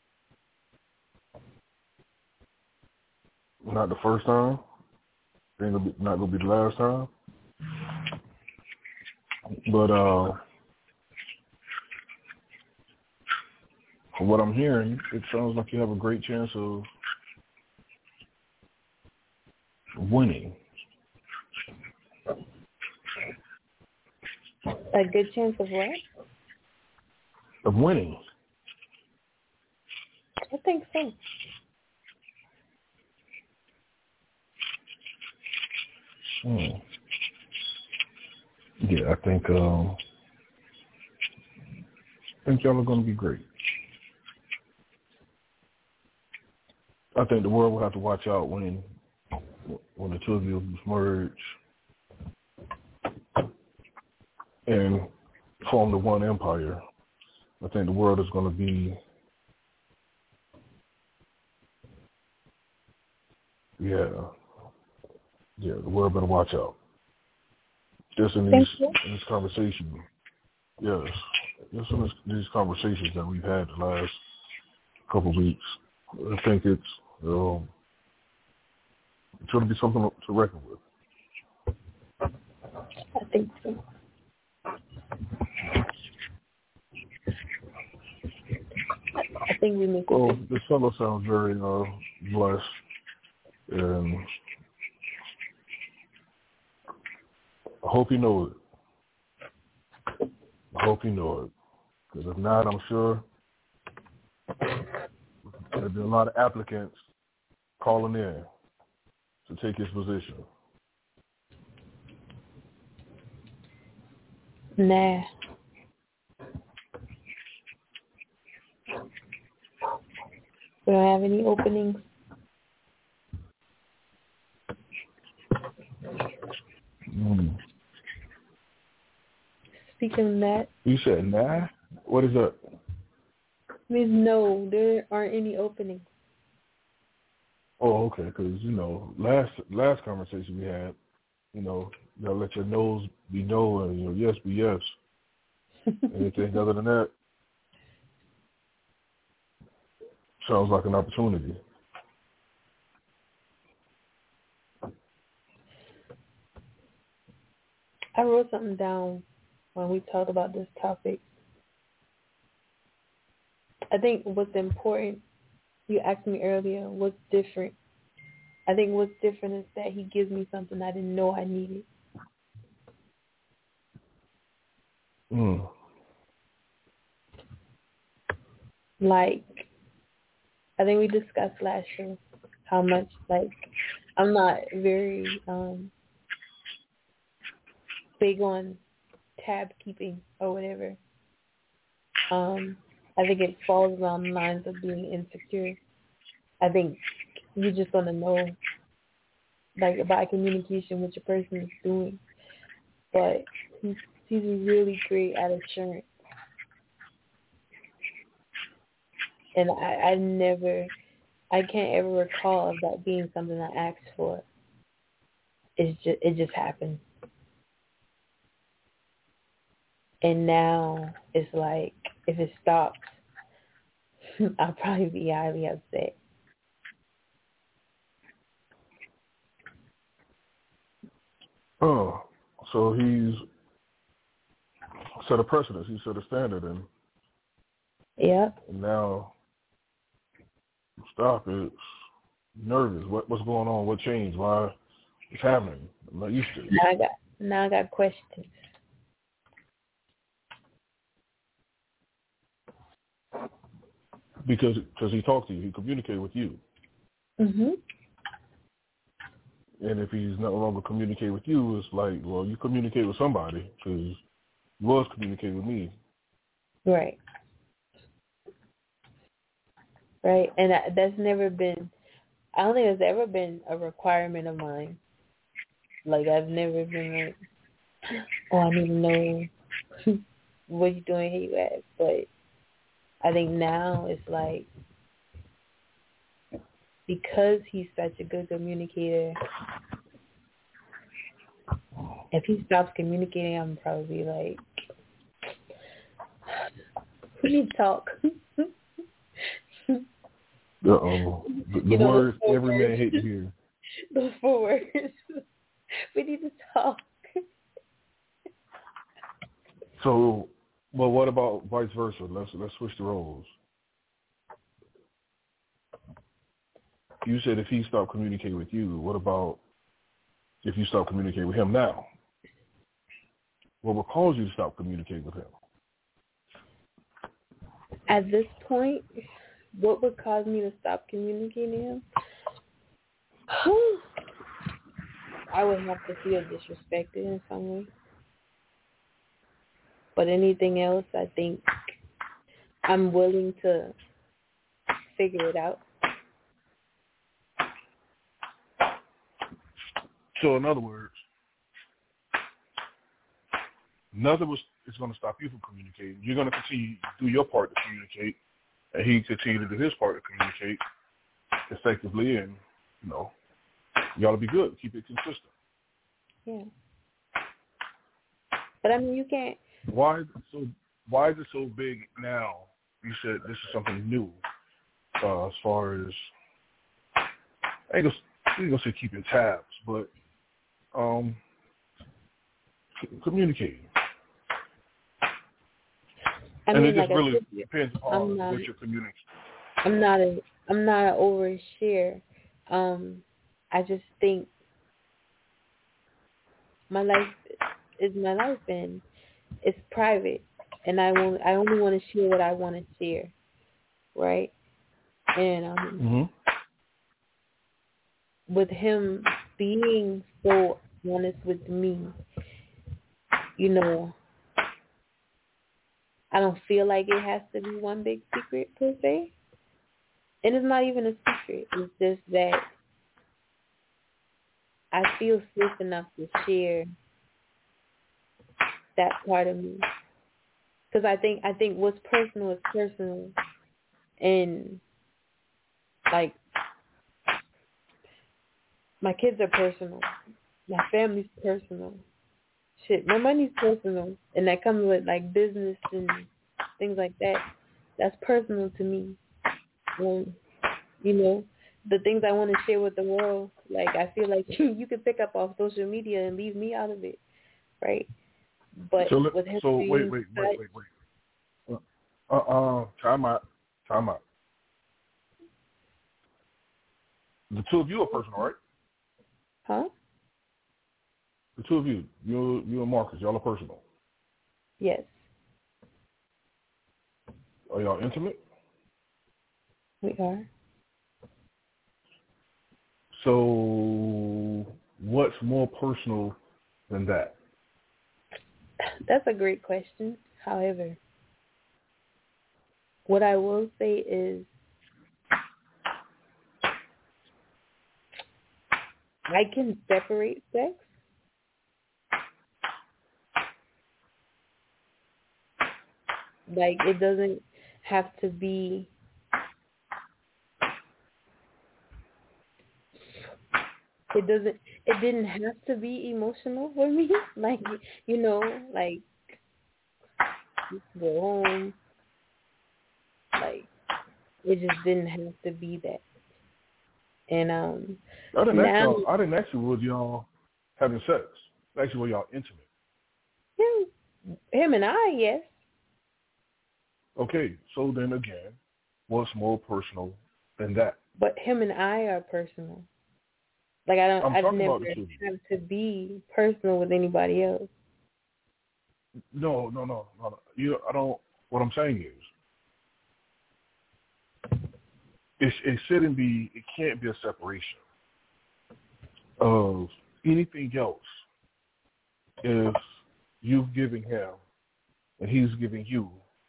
not the first time. It ain't gonna be, not gonna be the last time. But uh, from what I'm hearing, it sounds like you have a great chance of winning. A good chance of what? Of winning. I think so. Hmm. Yeah, I think um, I think y'all are going to be great. I think the world will have to watch out when when the two of you merge and form the one empire. I think the world is going to be, yeah, yeah, the world better watch out. Just in these in this conversation, yes, just in this, these conversations that we've had the last couple of weeks, I think it's um, it's going to be something to reckon with. I think so. I think we make. Well, this fellow sounds very uh, blessed, and I hope you know it. I hope you know it, because if not, I'm sure there'll be a lot of applicants calling in to take his position. Nah. We don't have any openings. Mm. Speaking of that, You said nah? What is that? means no, there aren't any openings. Oh, okay, because, you know, last last conversation we had, you know, you gotta let your no's be no and your yes be yes. Anything other than that sounds like an opportunity. I wrote something down when we talked about this topic. I think what's important, you asked me earlier, what's different. I think what's different is that he gives me something I didn't know I needed. Mm. Like, I think we discussed last year how much, like, I'm not very um, big on tab keeping or whatever. Um, I think it falls along the lines of being insecure. I think you're just going to know, like, by communication what your person is doing. But he's, he's really great at assurance. And I, I never, I can't ever recall of that being something I asked for. It's just, it just happened. And now it's like, if it stops, I'll probably be highly upset. Oh, so he's set a precedence. He set a standard, and Yep. and now stop it. Nervous. What what's going on? What changed? Why it's happening? I'm not used to it. Now I got now I got questions. Because because he talked to you, he communicated with you. Mhm. And if he's no longer communicating with you, it's like, well, you communicate with somebody, because you was communicating with me. Right. Right, and I, that's never been. I don't think it's ever been a requirement of mine. Like, I've never been like, oh, I need to know what you doing, here you at. But I think now it's like, because he's such a good communicator, if he stops communicating, I'm probably like, we need to talk. Uh-oh. The, the You know, words those every words. man hate to hear. Those four words. We need to talk. So, well, what about vice versa? Let's let's switch the roles. You said if he stopped communicating with you, what about if you stop communicating with him now? What will cause you to stop communicating with him? At this point, what would cause me to stop communicating with him? I would have to feel disrespected in some way. But anything else, I think I'm willing to figure it out. So in other words, nothing was is going to stop you from communicating. You're going to continue to do your part to communicate, and he continue to do his part to communicate effectively, and you know, you ought to be good. Keep it consistent. Yeah. But I mean, you can't. Why is it so? Why is it so big now? You said this is something new, uh, as far as I ain't gonna, I ain't gonna say keeping tabs, but um, c- communicating. I and mean, it just like really I said, depends on not, what you're communicating. I'm not a. I'm not an overshare. Um, I just think my life is my life, and it's private, and I want. I only want to share what I want to share, right? And um, Mm-hmm. with him being so honest with me, you know, I don't feel like it has to be one big secret per se. And it's not even a secret. It's just that I feel safe enough to share that part of me. Because I think I think what's personal is personal. And, like, my kids are personal. My family's personal. Shit, my money's personal. And that comes with, like, business and things like that. That's personal to me. Um, you know, the things I want to share with the world, like, I feel like you could pick up off social media and leave me out of it, right? But So, with him so being wait, wait, wait, wait, wait. Uh, uh, time out, time out. The two of you are personal, right? Huh? The two of you, you, you and Marcus, y'all are personal. Yes. Are y'all intimate? We are. So, what's more personal than that? That's a great question. However, what I will say is I can separate sex. Like, it doesn't have to be it doesn't it didn't have to be emotional for me. Like, you know, like, go home. Like, it just didn't have to be that. And um I didn't ask now y'all, I didn't ask you was y'all having sex. Actually, were y'all intimate? him him and I, yes. Okay, so then again, what's more personal than that? But him and I are personal. Like, I don't I'm I've talking never about the two. had to be personal with anybody else. No, no, no, no, no. You, I don't. What I'm saying is, it, it shouldn't be. It can't be a separation of anything else. If you've given him and he's giving you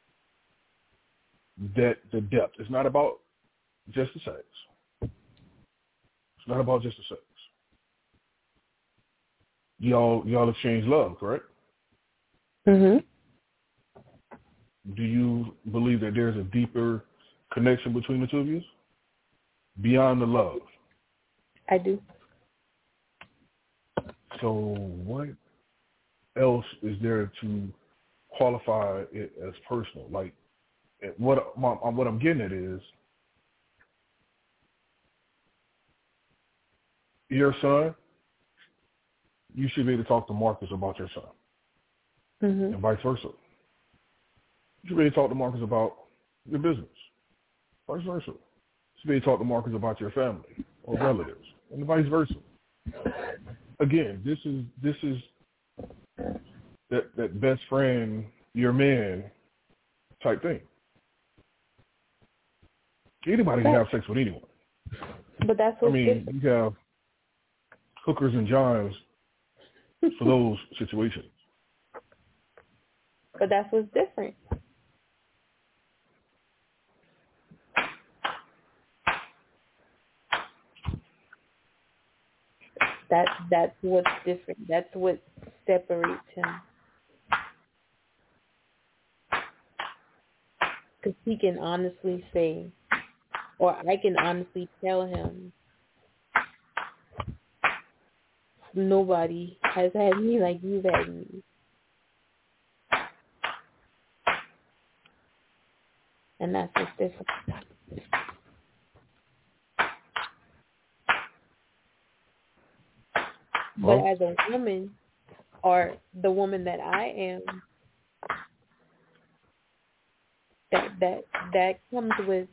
that the depth. It's not about just the sex. It's not about just the sex. Y'all, y'all exchange love, correct? Mhm. Do you believe that there's a deeper connection between the two of you beyond the love? I do. So what else is there to qualify it as personal? Like, what my, what I'm getting at is, your son, you should be able to talk to Marcus about your son, Mhm. and vice versa. You should be able to talk to Marcus about your business, vice versa. You should be able to talk to Marcus about your family or relatives, and vice versa. again, this is this is that that best friend, your man type thing. Anybody can have sex with anyone. But that's I what's mean, different. you have hookers and jives for those situations. But that's what's different. That that's what's different. That's what separates him. Because he can honestly say, or I can honestly tell him, nobody has had me like you've had me. And that's what's different. But Well, as a woman, or the woman that I am, that that that comes with,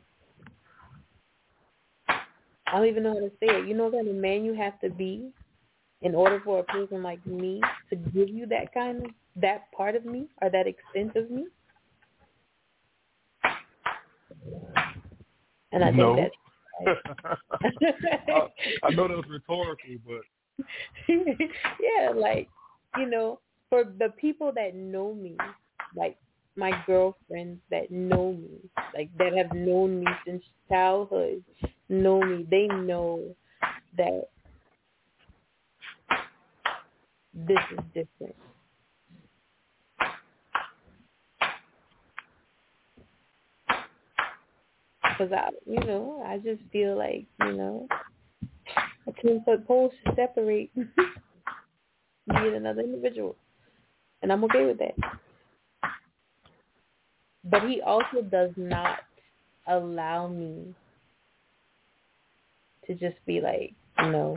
I don't even know how to say it. You know what kind of man you have to be in order for a person like me to give you that kind of, that part of me or that extent of me? And I think no. that's I, I know that's rhetorical, but yeah, like, you know, for the people that know me, like my girlfriends that know me, like that have known me since childhood, know me, they know that this is different. Because I, you know, I just feel like, you know, a ten-foot pole should separate me and another individual. And I'm okay with that. But he also does not allow me to just be like, no.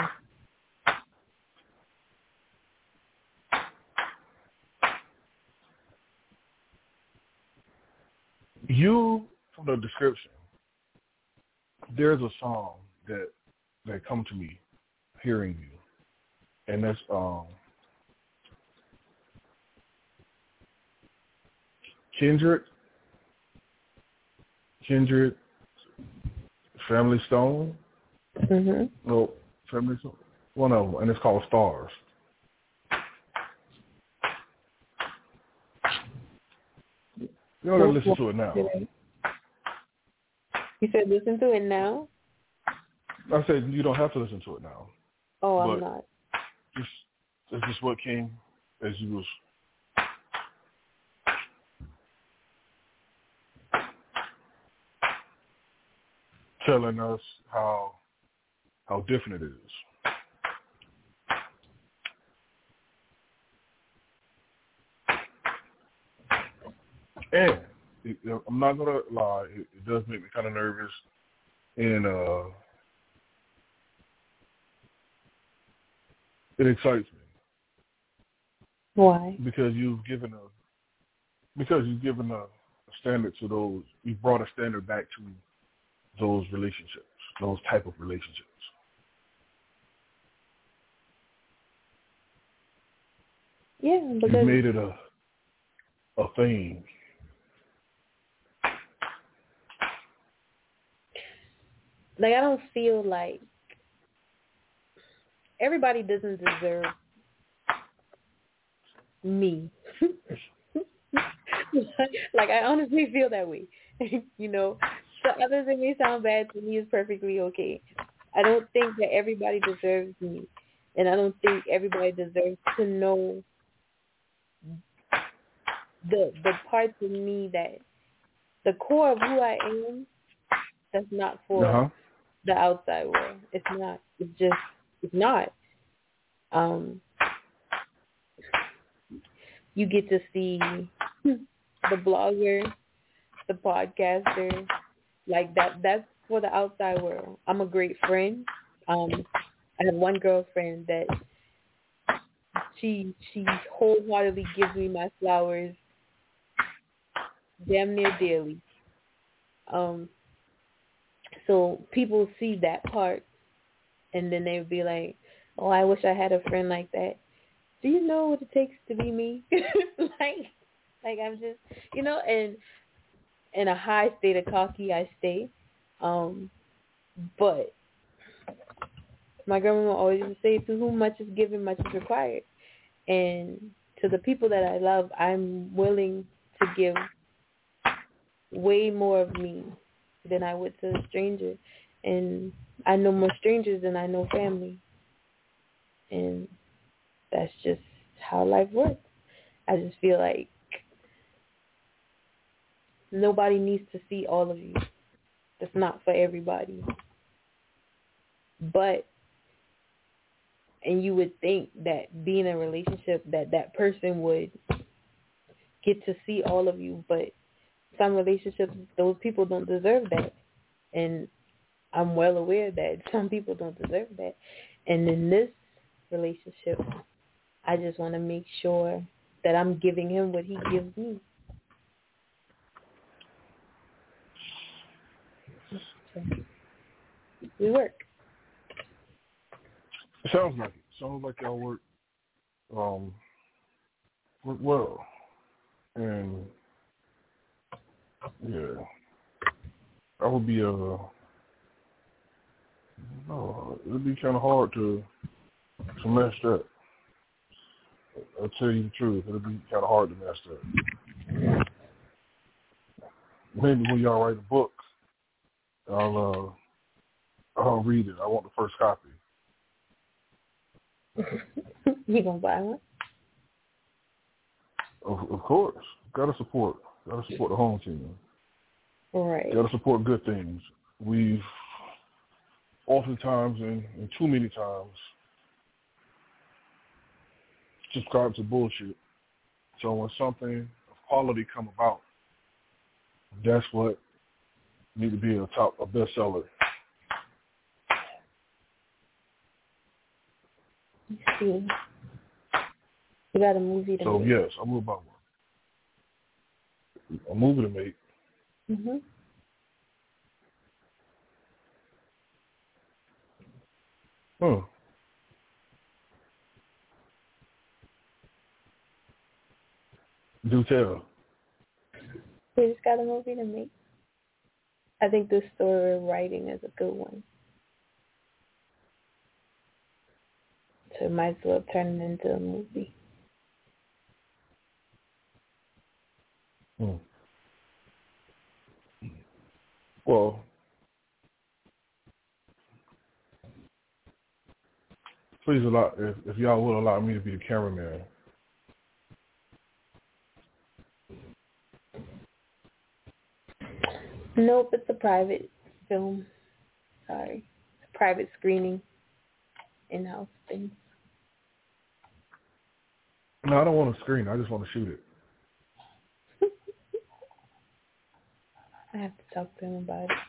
you, from the description, there's a song that that come to me hearing you, and that's um Kindred, Kindred, Family Stone, Mhm. no, Family Stone, one of them, and it's called Stars. You don't gotta listen to it now. You said listen to it now? I said you don't have to listen to it now. Oh, But I'm not. Just that's just what came as you was telling us how how different it is. And it, I'm not gonna lie, it, it does make me kind of nervous, and uh, it excites me. Why? Because you've given a because you've given a, a standard to those. You've brought a standard back to those relationships, those type of relationships. Yeah, because You've made it a a thing. like I don't feel like everybody doesn't deserve me. Like I honestly feel that way. You know, so others it may sound bad, to me is perfectly okay. I don't think that everybody deserves me, and I don't think everybody deserves to know the the parts of me that the core of who I am. That's not for Uh-huh. the outside world. It's not. It's just. It's not. Um. You get to see the blogger, the podcaster, like that. That's for the outside world. I'm a great friend. Um, I have one girlfriend that she she wholeheartedly gives me my flowers, damn near daily. Um, so people see that part, and then they would be like, oh, I wish I had a friend like that. Do you know what it takes to be me? like, like I'm just, you know, and in a high state of cocky, I stay. Um, but my grandmama always used to say, to whom much is given, much is required. And to the people that I love, I'm willing to give way more of me than I would to a stranger. And I know more strangers than I know family. And that's just how life works. I just feel like nobody needs to see all of you. That's not for everybody. But, and you would think that being in a relationship, that that person would get to see all of you. But some relationships, those people don't deserve that. And I'm well aware that some people don't deserve that. And in this relationship, I just want to make sure that I'm giving him what he gives me. So, we work. It sounds like it. Sounds like y'all work, um, work well. And, yeah, that would be, uh, no, it would be kind of hard to, to mess that. I'll tell you the truth. It'll be kind of hard to mess that. Maybe when y'all write a book, I'll, uh, I'll read it. I want the first copy. You gonna buy one? Of, of course. Gotta support. Gotta support the home team. Right. Gotta support good things. We've oftentimes and, and too many times subscribed to bullshit. So when something of quality come about, that's what need to be a top a bestseller. You see, you got a movie to so make. So yes, I will buy one. A movie to make. Mhm. Huh. Do tell. We just got a movie to make. I think the story writing is a good one. So might as well turn it into a movie. Hmm. Well, please allow if, if y'all will allow me to be the cameraman. Nope, it's a private film. Sorry, it's a private screening, in-house thing. No, I don't want to screen. I just want to shoot it. I have to talk to him about it.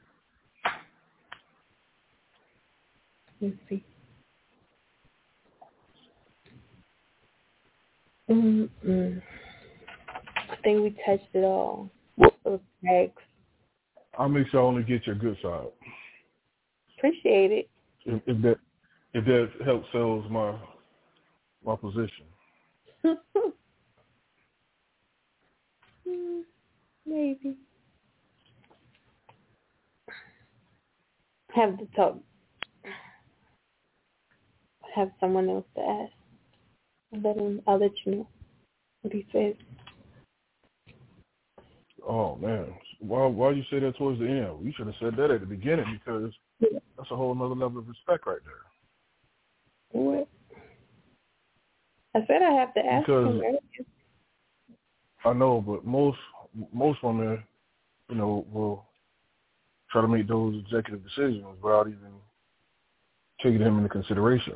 Let's see. Mm-mm. I think we touched it all. Those tags. I'll make sure I only get your good side. Appreciate it. If, if that if that helps sells my my position. mm, maybe. Have to talk. Have someone else to ask. I'll let, him, I'll let you know what he says. Oh man, why why you say that towards the end? You should have said that at the beginning because Yeah. that's a whole nother level of respect right there. What? I said I have to ask because him earlier. I know, but most most women, you know, will try to make those executive decisions without even taking them into consideration.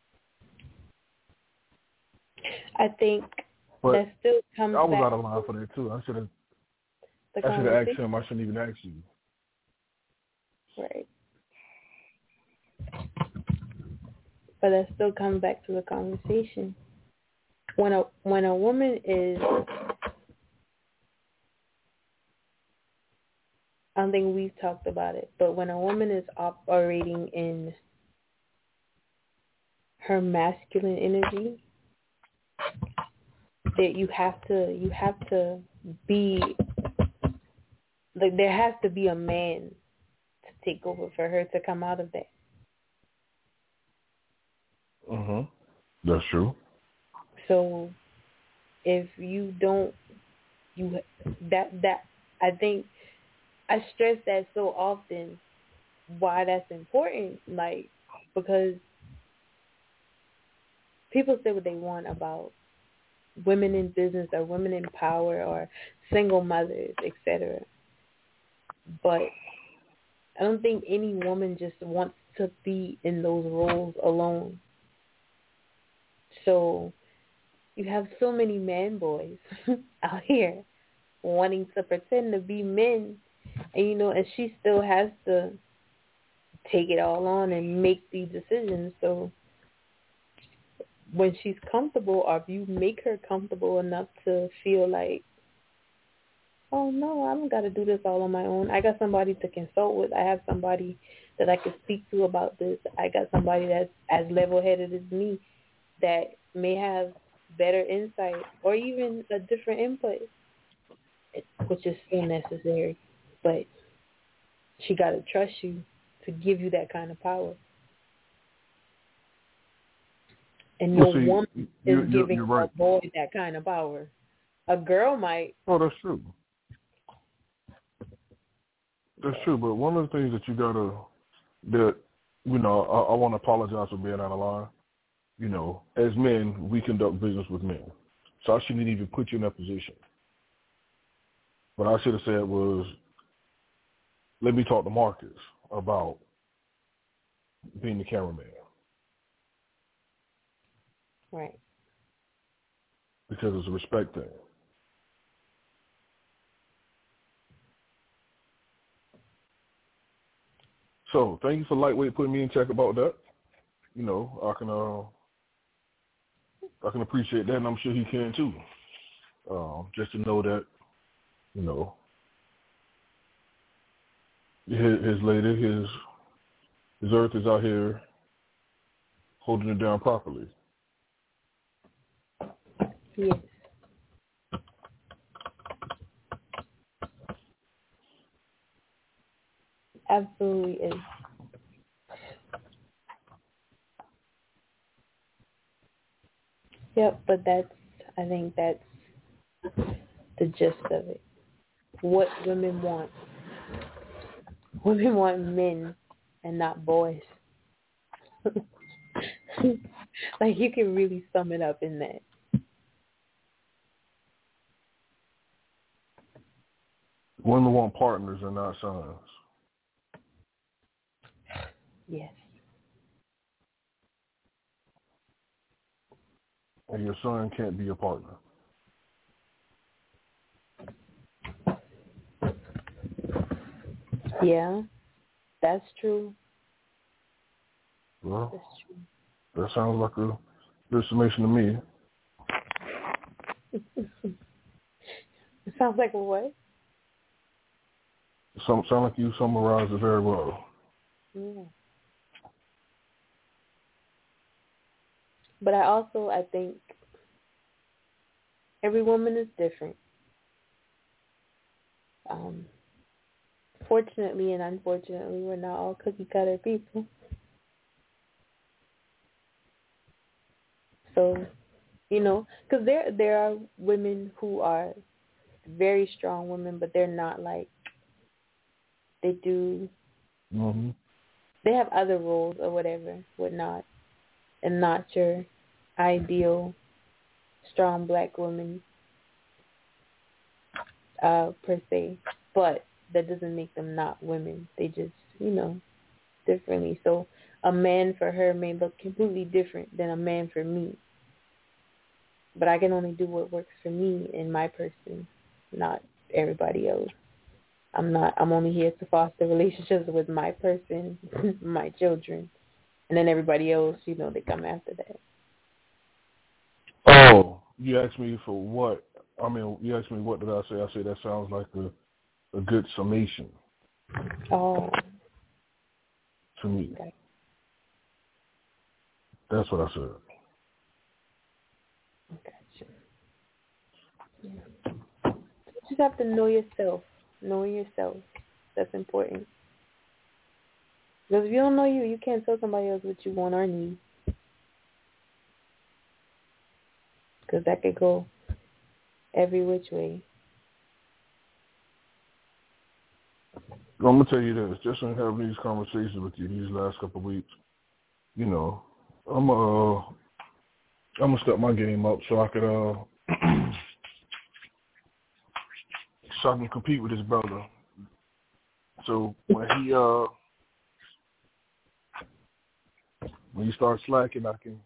I think but that still comes I was back out of line for that too. I should have. the I should have asked him. I shouldn't even ask you. Right. But that still comes back to the conversation. When a when a woman is, I don't think we've talked about it, but when a woman is operating in her masculine energy, that you have to you have to be like there has to be a man to take over for her to come out of that. Mhm. That's true. So if you don't you that that I think I stress that so often why that's important, like because people say what they want about women in business or women in power or single mothers, et cetera. But I don't think any woman just wants to be in those roles alone. So you have so many man boys out here wanting to pretend to be men, and you know, and she still has to take it all on and make these decisions. So when she's comfortable, or if you make her comfortable enough to feel like, oh no, I don't got to do this all on my own. I got somebody to consult with. I have somebody that I can speak to about this. I got somebody that's as level-headed as me that may have better insight or even a different input, which is still necessary. But she got to trust you to give you that kind of power. And no well, see, woman you're, is you're, giving you're right. a boy that kind of power. A girl might. Oh, that's true. That's true, but one of the things that you gotta, that, you know, I, I want to apologize for being out of line. You know, as men, we conduct business with men. So I shouldn't even put you in that position. What I should have said was, let me talk to Marcus about being the cameraman. Right. Because it's a respect thing. So thank you for Lightweight putting me in check about that. You know, I can uh, I can appreciate that, and I'm sure he can too. Um, just to know that, you know, his, his lady, his his earth is out here holding it down properly. Yes. Absolutely is. Yep, but that's, I think that's the gist of it. What women want. Women want men and not boys. Like, you can really sum it up in that. Women want partners and not sons. Yes. And your son can't be a partner. Yeah, that's true. Well, That's true. that sounds like a good summation to me. It sounds like a what? Some sound like you summarized it very well. Yeah. But I also, I think every woman is different. Um, fortunately and unfortunately, we're not all cookie cutter people. So, you know, because there there are women who are very strong women, but they're not like, they do, Mm-hmm. they have other roles or whatever, whatnot, and not your ideal strong black woman uh, per se. But that doesn't make them not women. They just, you know, differently. So a man for her may look completely different than a man for me. But I can only do what works for me and my person, not everybody else. I'm not, I'm only here to foster relationships with my person, my children. And then everybody else, you know, they come after that. Oh, you asked me for what? I mean, you asked me what did I say? I said that sounds like a, a good summation. Oh. To me. Okay. That's what I said. Gotcha. Yeah. You just have to know yourself. Knowing yourself. That's important. Because if you don't know you, you can't tell somebody else what you want or need. Because that could go every which way. I'm going to tell you this. Just in having these conversations with you these last couple of weeks, you know, I'm uh, I'm going to step my game up so I could, uh, so I can compete with his brother. So when he, uh, when he starts slacking, I can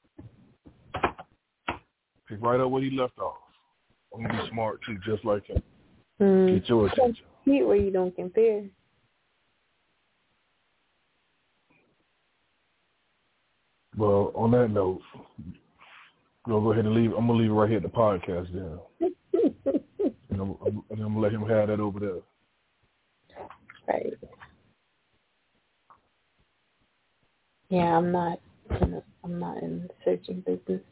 pick right up where he left off. I'm going to be smart, too, just like him. Mm. Get your attention. Compete where you don't compare. Well, on that note, we'll go ahead and leave. I'm going to leave it right here at the podcast then. and, I'm, I'm, and I'm going to let him have that over there. Right. Yeah, I'm not. In the, I'm not in the searching business.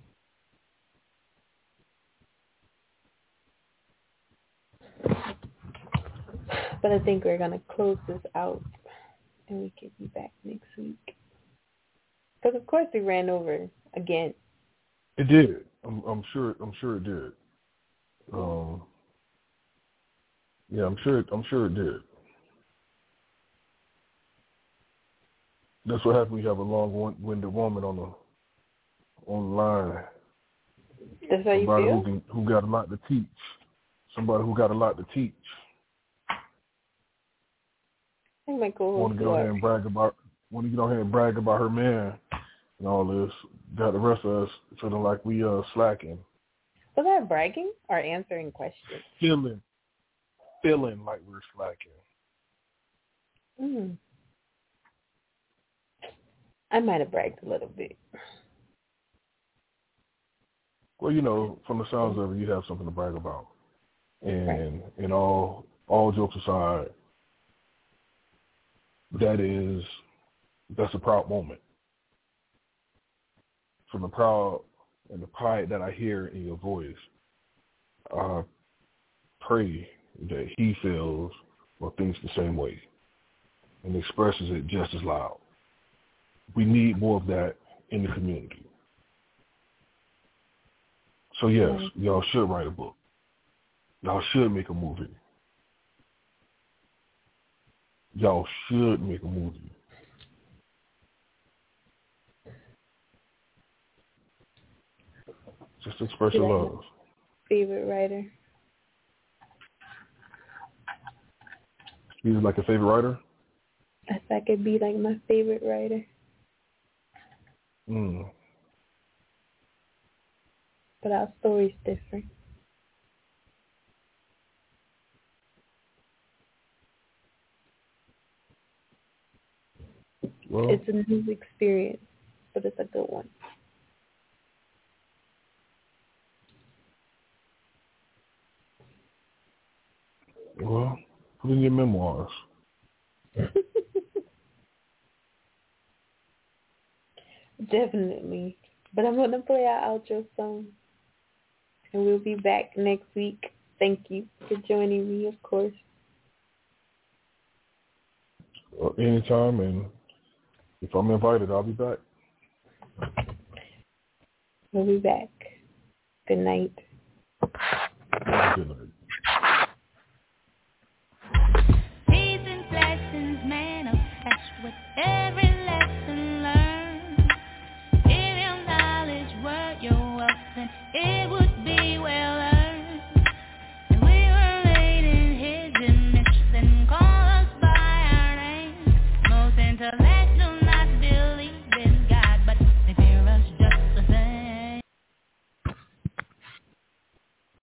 But I think we're gonna close this out, and we can be back next week. Because of course we ran over again. It did. I'm, I'm sure. I'm sure it did. Um. Yeah, I'm sure. I'm sure it did. That's what happens when you have a long-winded woman on the on the line. That's how you Somebody feel? who can, who got a lot to teach. Somebody who got a lot to teach. I think my co-host Want to go ahead and brag about. Want to get on here and brag about her man and all this. Got the rest of us feeling like we uh slacking. Was that bragging or answering questions? Feeling, feeling like we're slacking. Hmm. I might have bragged a little bit. Well, you know, from the sounds of it, you have something to brag about. And Right. and all all jokes aside, that is that's a proud moment. From the proud and the pride that I hear in your voice, I pray that he feels or thinks the same way and expresses it just as loud. We need more of that in the community. So yes, mm-hmm. y'all should write a book. Y'all should make a movie. Y'all should make a movie. Just express your like love. Favorite writer? He's like a favorite writer? If I could be like my favorite writer. Mm. But our story's different. Well, it's a new experience, but it's a good one. Well, put in your memoirs. Definitely. But I'm going to play our outro song. And we'll be back next week. Thank you for joining me, of course. Uh, anytime, and if I'm invited, I'll be back. We'll be back. Good night. Good night.